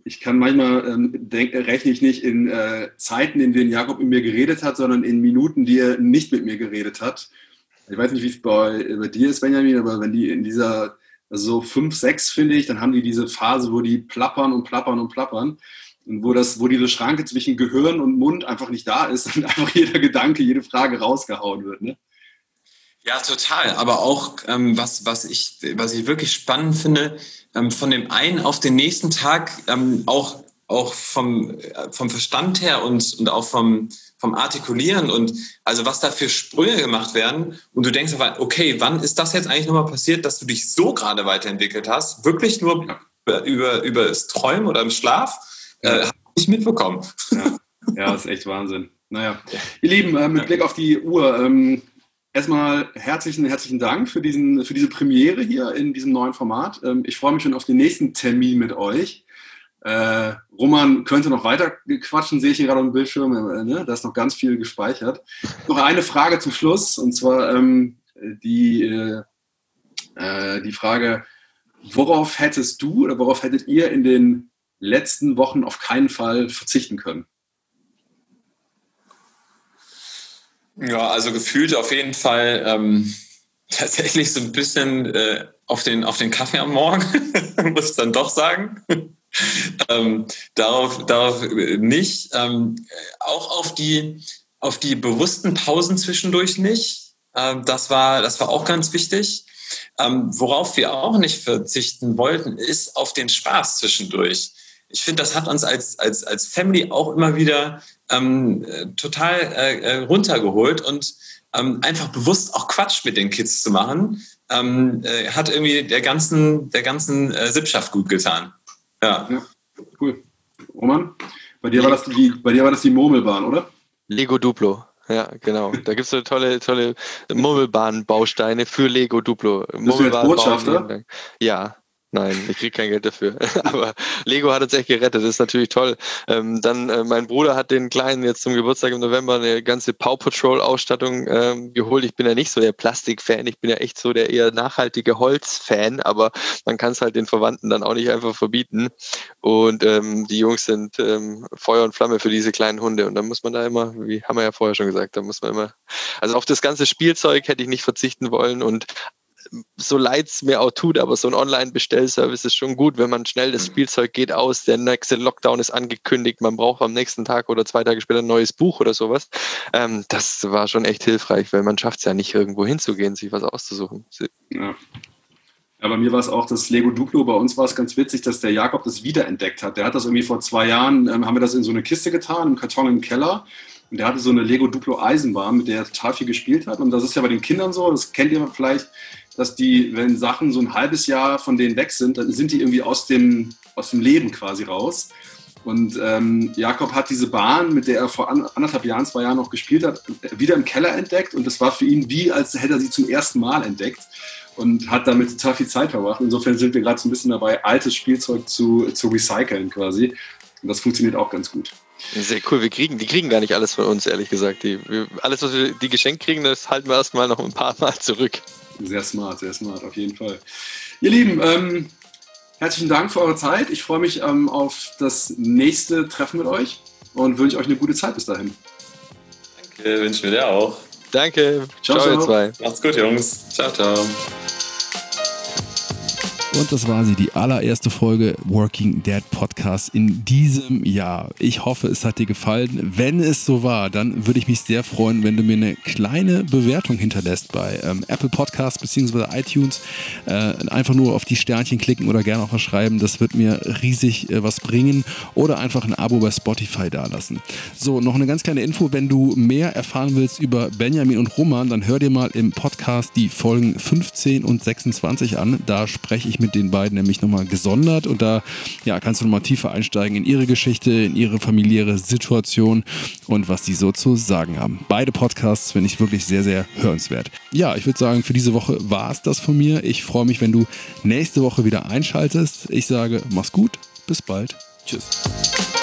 Ich kann manchmal, rechne ich nicht in Zeiten, in denen Jakob mit mir geredet hat, sondern in Minuten, die er nicht mit mir geredet hat. Ich weiß nicht, wie es bei dir ist, Benjamin, aber wenn die in dieser, also so 5, 6, finde ich, dann haben die diese Phase, wo die plappern und plappern und plappern. Und wo diese Schranke zwischen Gehirn und Mund einfach nicht da ist und einfach jeder Gedanke, jede Frage rausgehauen wird, ne? Ja, total. Aber auch, was ich wirklich spannend finde, von dem einen auf den nächsten Tag, auch vom Verstand her und auch vom Artikulieren und also was da für Sprünge gemacht werden. Und du denkst aber, okay, wann ist das jetzt eigentlich nochmal passiert, dass du dich so gerade weiterentwickelt hast? Wirklich nur über das Träumen oder im Schlaf? Habe ich mitbekommen. Ja, das ist echt Wahnsinn. Naja, ihr Lieben, mit Blick auf die Uhr, erstmal herzlichen Dank für diese Premiere hier in diesem neuen Format. Ich freue mich schon auf den nächsten Termin mit euch. Roman könnte noch weiter quatschen, sehe ich hier gerade auf dem Bildschirm. Ne? Da ist noch ganz viel gespeichert. Noch eine Frage zum Schluss, und zwar die Frage, worauf hättest du oder worauf hättet ihr in den letzten Wochen auf keinen Fall verzichten können? Ja, also gefühlt auf jeden Fall tatsächlich so ein bisschen auf den Kaffee am Morgen, muss ich dann doch sagen. Darauf nicht. Auch auf die bewussten Pausen zwischendurch nicht. Das war auch ganz wichtig. Worauf wir auch nicht verzichten wollten, ist auf den Spaß zwischendurch. Ich finde, das hat uns als Family auch immer wieder total runtergeholt und einfach bewusst auch Quatsch mit den Kids zu machen, hat irgendwie der ganzen Sippschaft gut getan. Ja, cool. Roman, bei dir war das die Murmelbahn, oder? Lego Duplo. Ja, genau. Da gibt es so tolle Murmelbahn-Bausteine für Lego Duplo. Bist du jetzt Botschafter? Ja. Nein, ich kriege kein Geld dafür. Aber Lego hat uns echt gerettet, das ist natürlich toll. Dann mein Bruder hat den Kleinen jetzt zum Geburtstag im November eine ganze Paw Patrol-Ausstattung geholt. Ich bin ja nicht so der Plastik-Fan, ich bin ja echt so der eher nachhaltige Holz-Fan, aber man kann es halt den Verwandten dann auch nicht einfach verbieten. Und die Jungs sind Feuer und Flamme für diese kleinen Hunde. Und dann muss man da immer, wie haben wir ja vorher schon gesagt, da muss man immer, also auf das ganze Spielzeug hätte ich nicht verzichten wollen und so leid es mir auch tut, aber so ein Online-Bestellservice ist schon gut, wenn man schnell, das Spielzeug geht aus, der nächste Lockdown ist angekündigt, man braucht am nächsten Tag oder 2 Tage später ein neues Buch oder sowas. Das war schon echt hilfreich, weil man schafft es ja nicht, irgendwo hinzugehen, sich was auszusuchen. Ja. Ja, bei mir war es auch das Lego Duplo. Bei uns war es ganz witzig, dass der Jakob das wiederentdeckt hat. Der hat das irgendwie vor 2 Jahren, haben wir das in so eine Kiste getan, im Karton im Keller. Und der hatte so eine Lego Duplo Eisenbahn, mit der er total viel gespielt hat. Und das ist ja bei den Kindern so, das kennt ihr vielleicht, dass die, wenn Sachen so ein halbes Jahr von denen weg sind, dann sind die irgendwie aus dem Leben quasi raus. Und Jakob hat diese Bahn, mit der er vor 1,5 Jahren, 2 Jahren noch gespielt hat, wieder im Keller entdeckt. Und das war für ihn wie, als hätte er sie zum ersten Mal entdeckt. Und hat damit total viel Zeit verbracht. Insofern sind wir gerade so ein bisschen dabei, altes Spielzeug zu recyceln quasi. Und das funktioniert auch ganz gut. Sehr cool. Die kriegen gar nicht alles von uns, ehrlich gesagt. Alles, was wir die geschenkt kriegen, das halten wir erstmal noch ein paar Mal zurück. Sehr smart, auf jeden Fall. Ihr Lieben, herzlichen Dank für eure Zeit. Ich freue mich auf das nächste Treffen mit euch und wünsche euch eine gute Zeit bis dahin. Danke, wünschen wir dir auch. Danke. Ciao, ihr zwei. Macht's gut, Jungs. Ciao, ciao. Und das war sie, die allererste Folge Working Dad Podcast in diesem Jahr. Ich hoffe, es hat dir gefallen. Wenn es so war, dann würde ich mich sehr freuen, wenn du mir eine kleine Bewertung hinterlässt bei Apple Podcasts bzw. iTunes. Einfach nur auf die Sternchen klicken oder gerne auch was schreiben. Das wird mir riesig was bringen. Oder einfach ein Abo bei Spotify dalassen. So, noch eine ganz kleine Info. Wenn du mehr erfahren willst über Benjamin und Roman, dann hör dir mal im Podcast die Folgen 15 und 26 an. Da spreche ich mit den beiden nämlich nochmal gesondert und da kannst du nochmal tiefer einsteigen in ihre Geschichte, in ihre familiäre Situation und was die so zu sagen haben. Beide Podcasts finde ich wirklich sehr, sehr hörenswert. Ja, ich würde sagen, für diese Woche war es das von mir. Ich freue mich, wenn du nächste Woche wieder einschaltest. Ich sage, mach's gut, bis bald. Tschüss.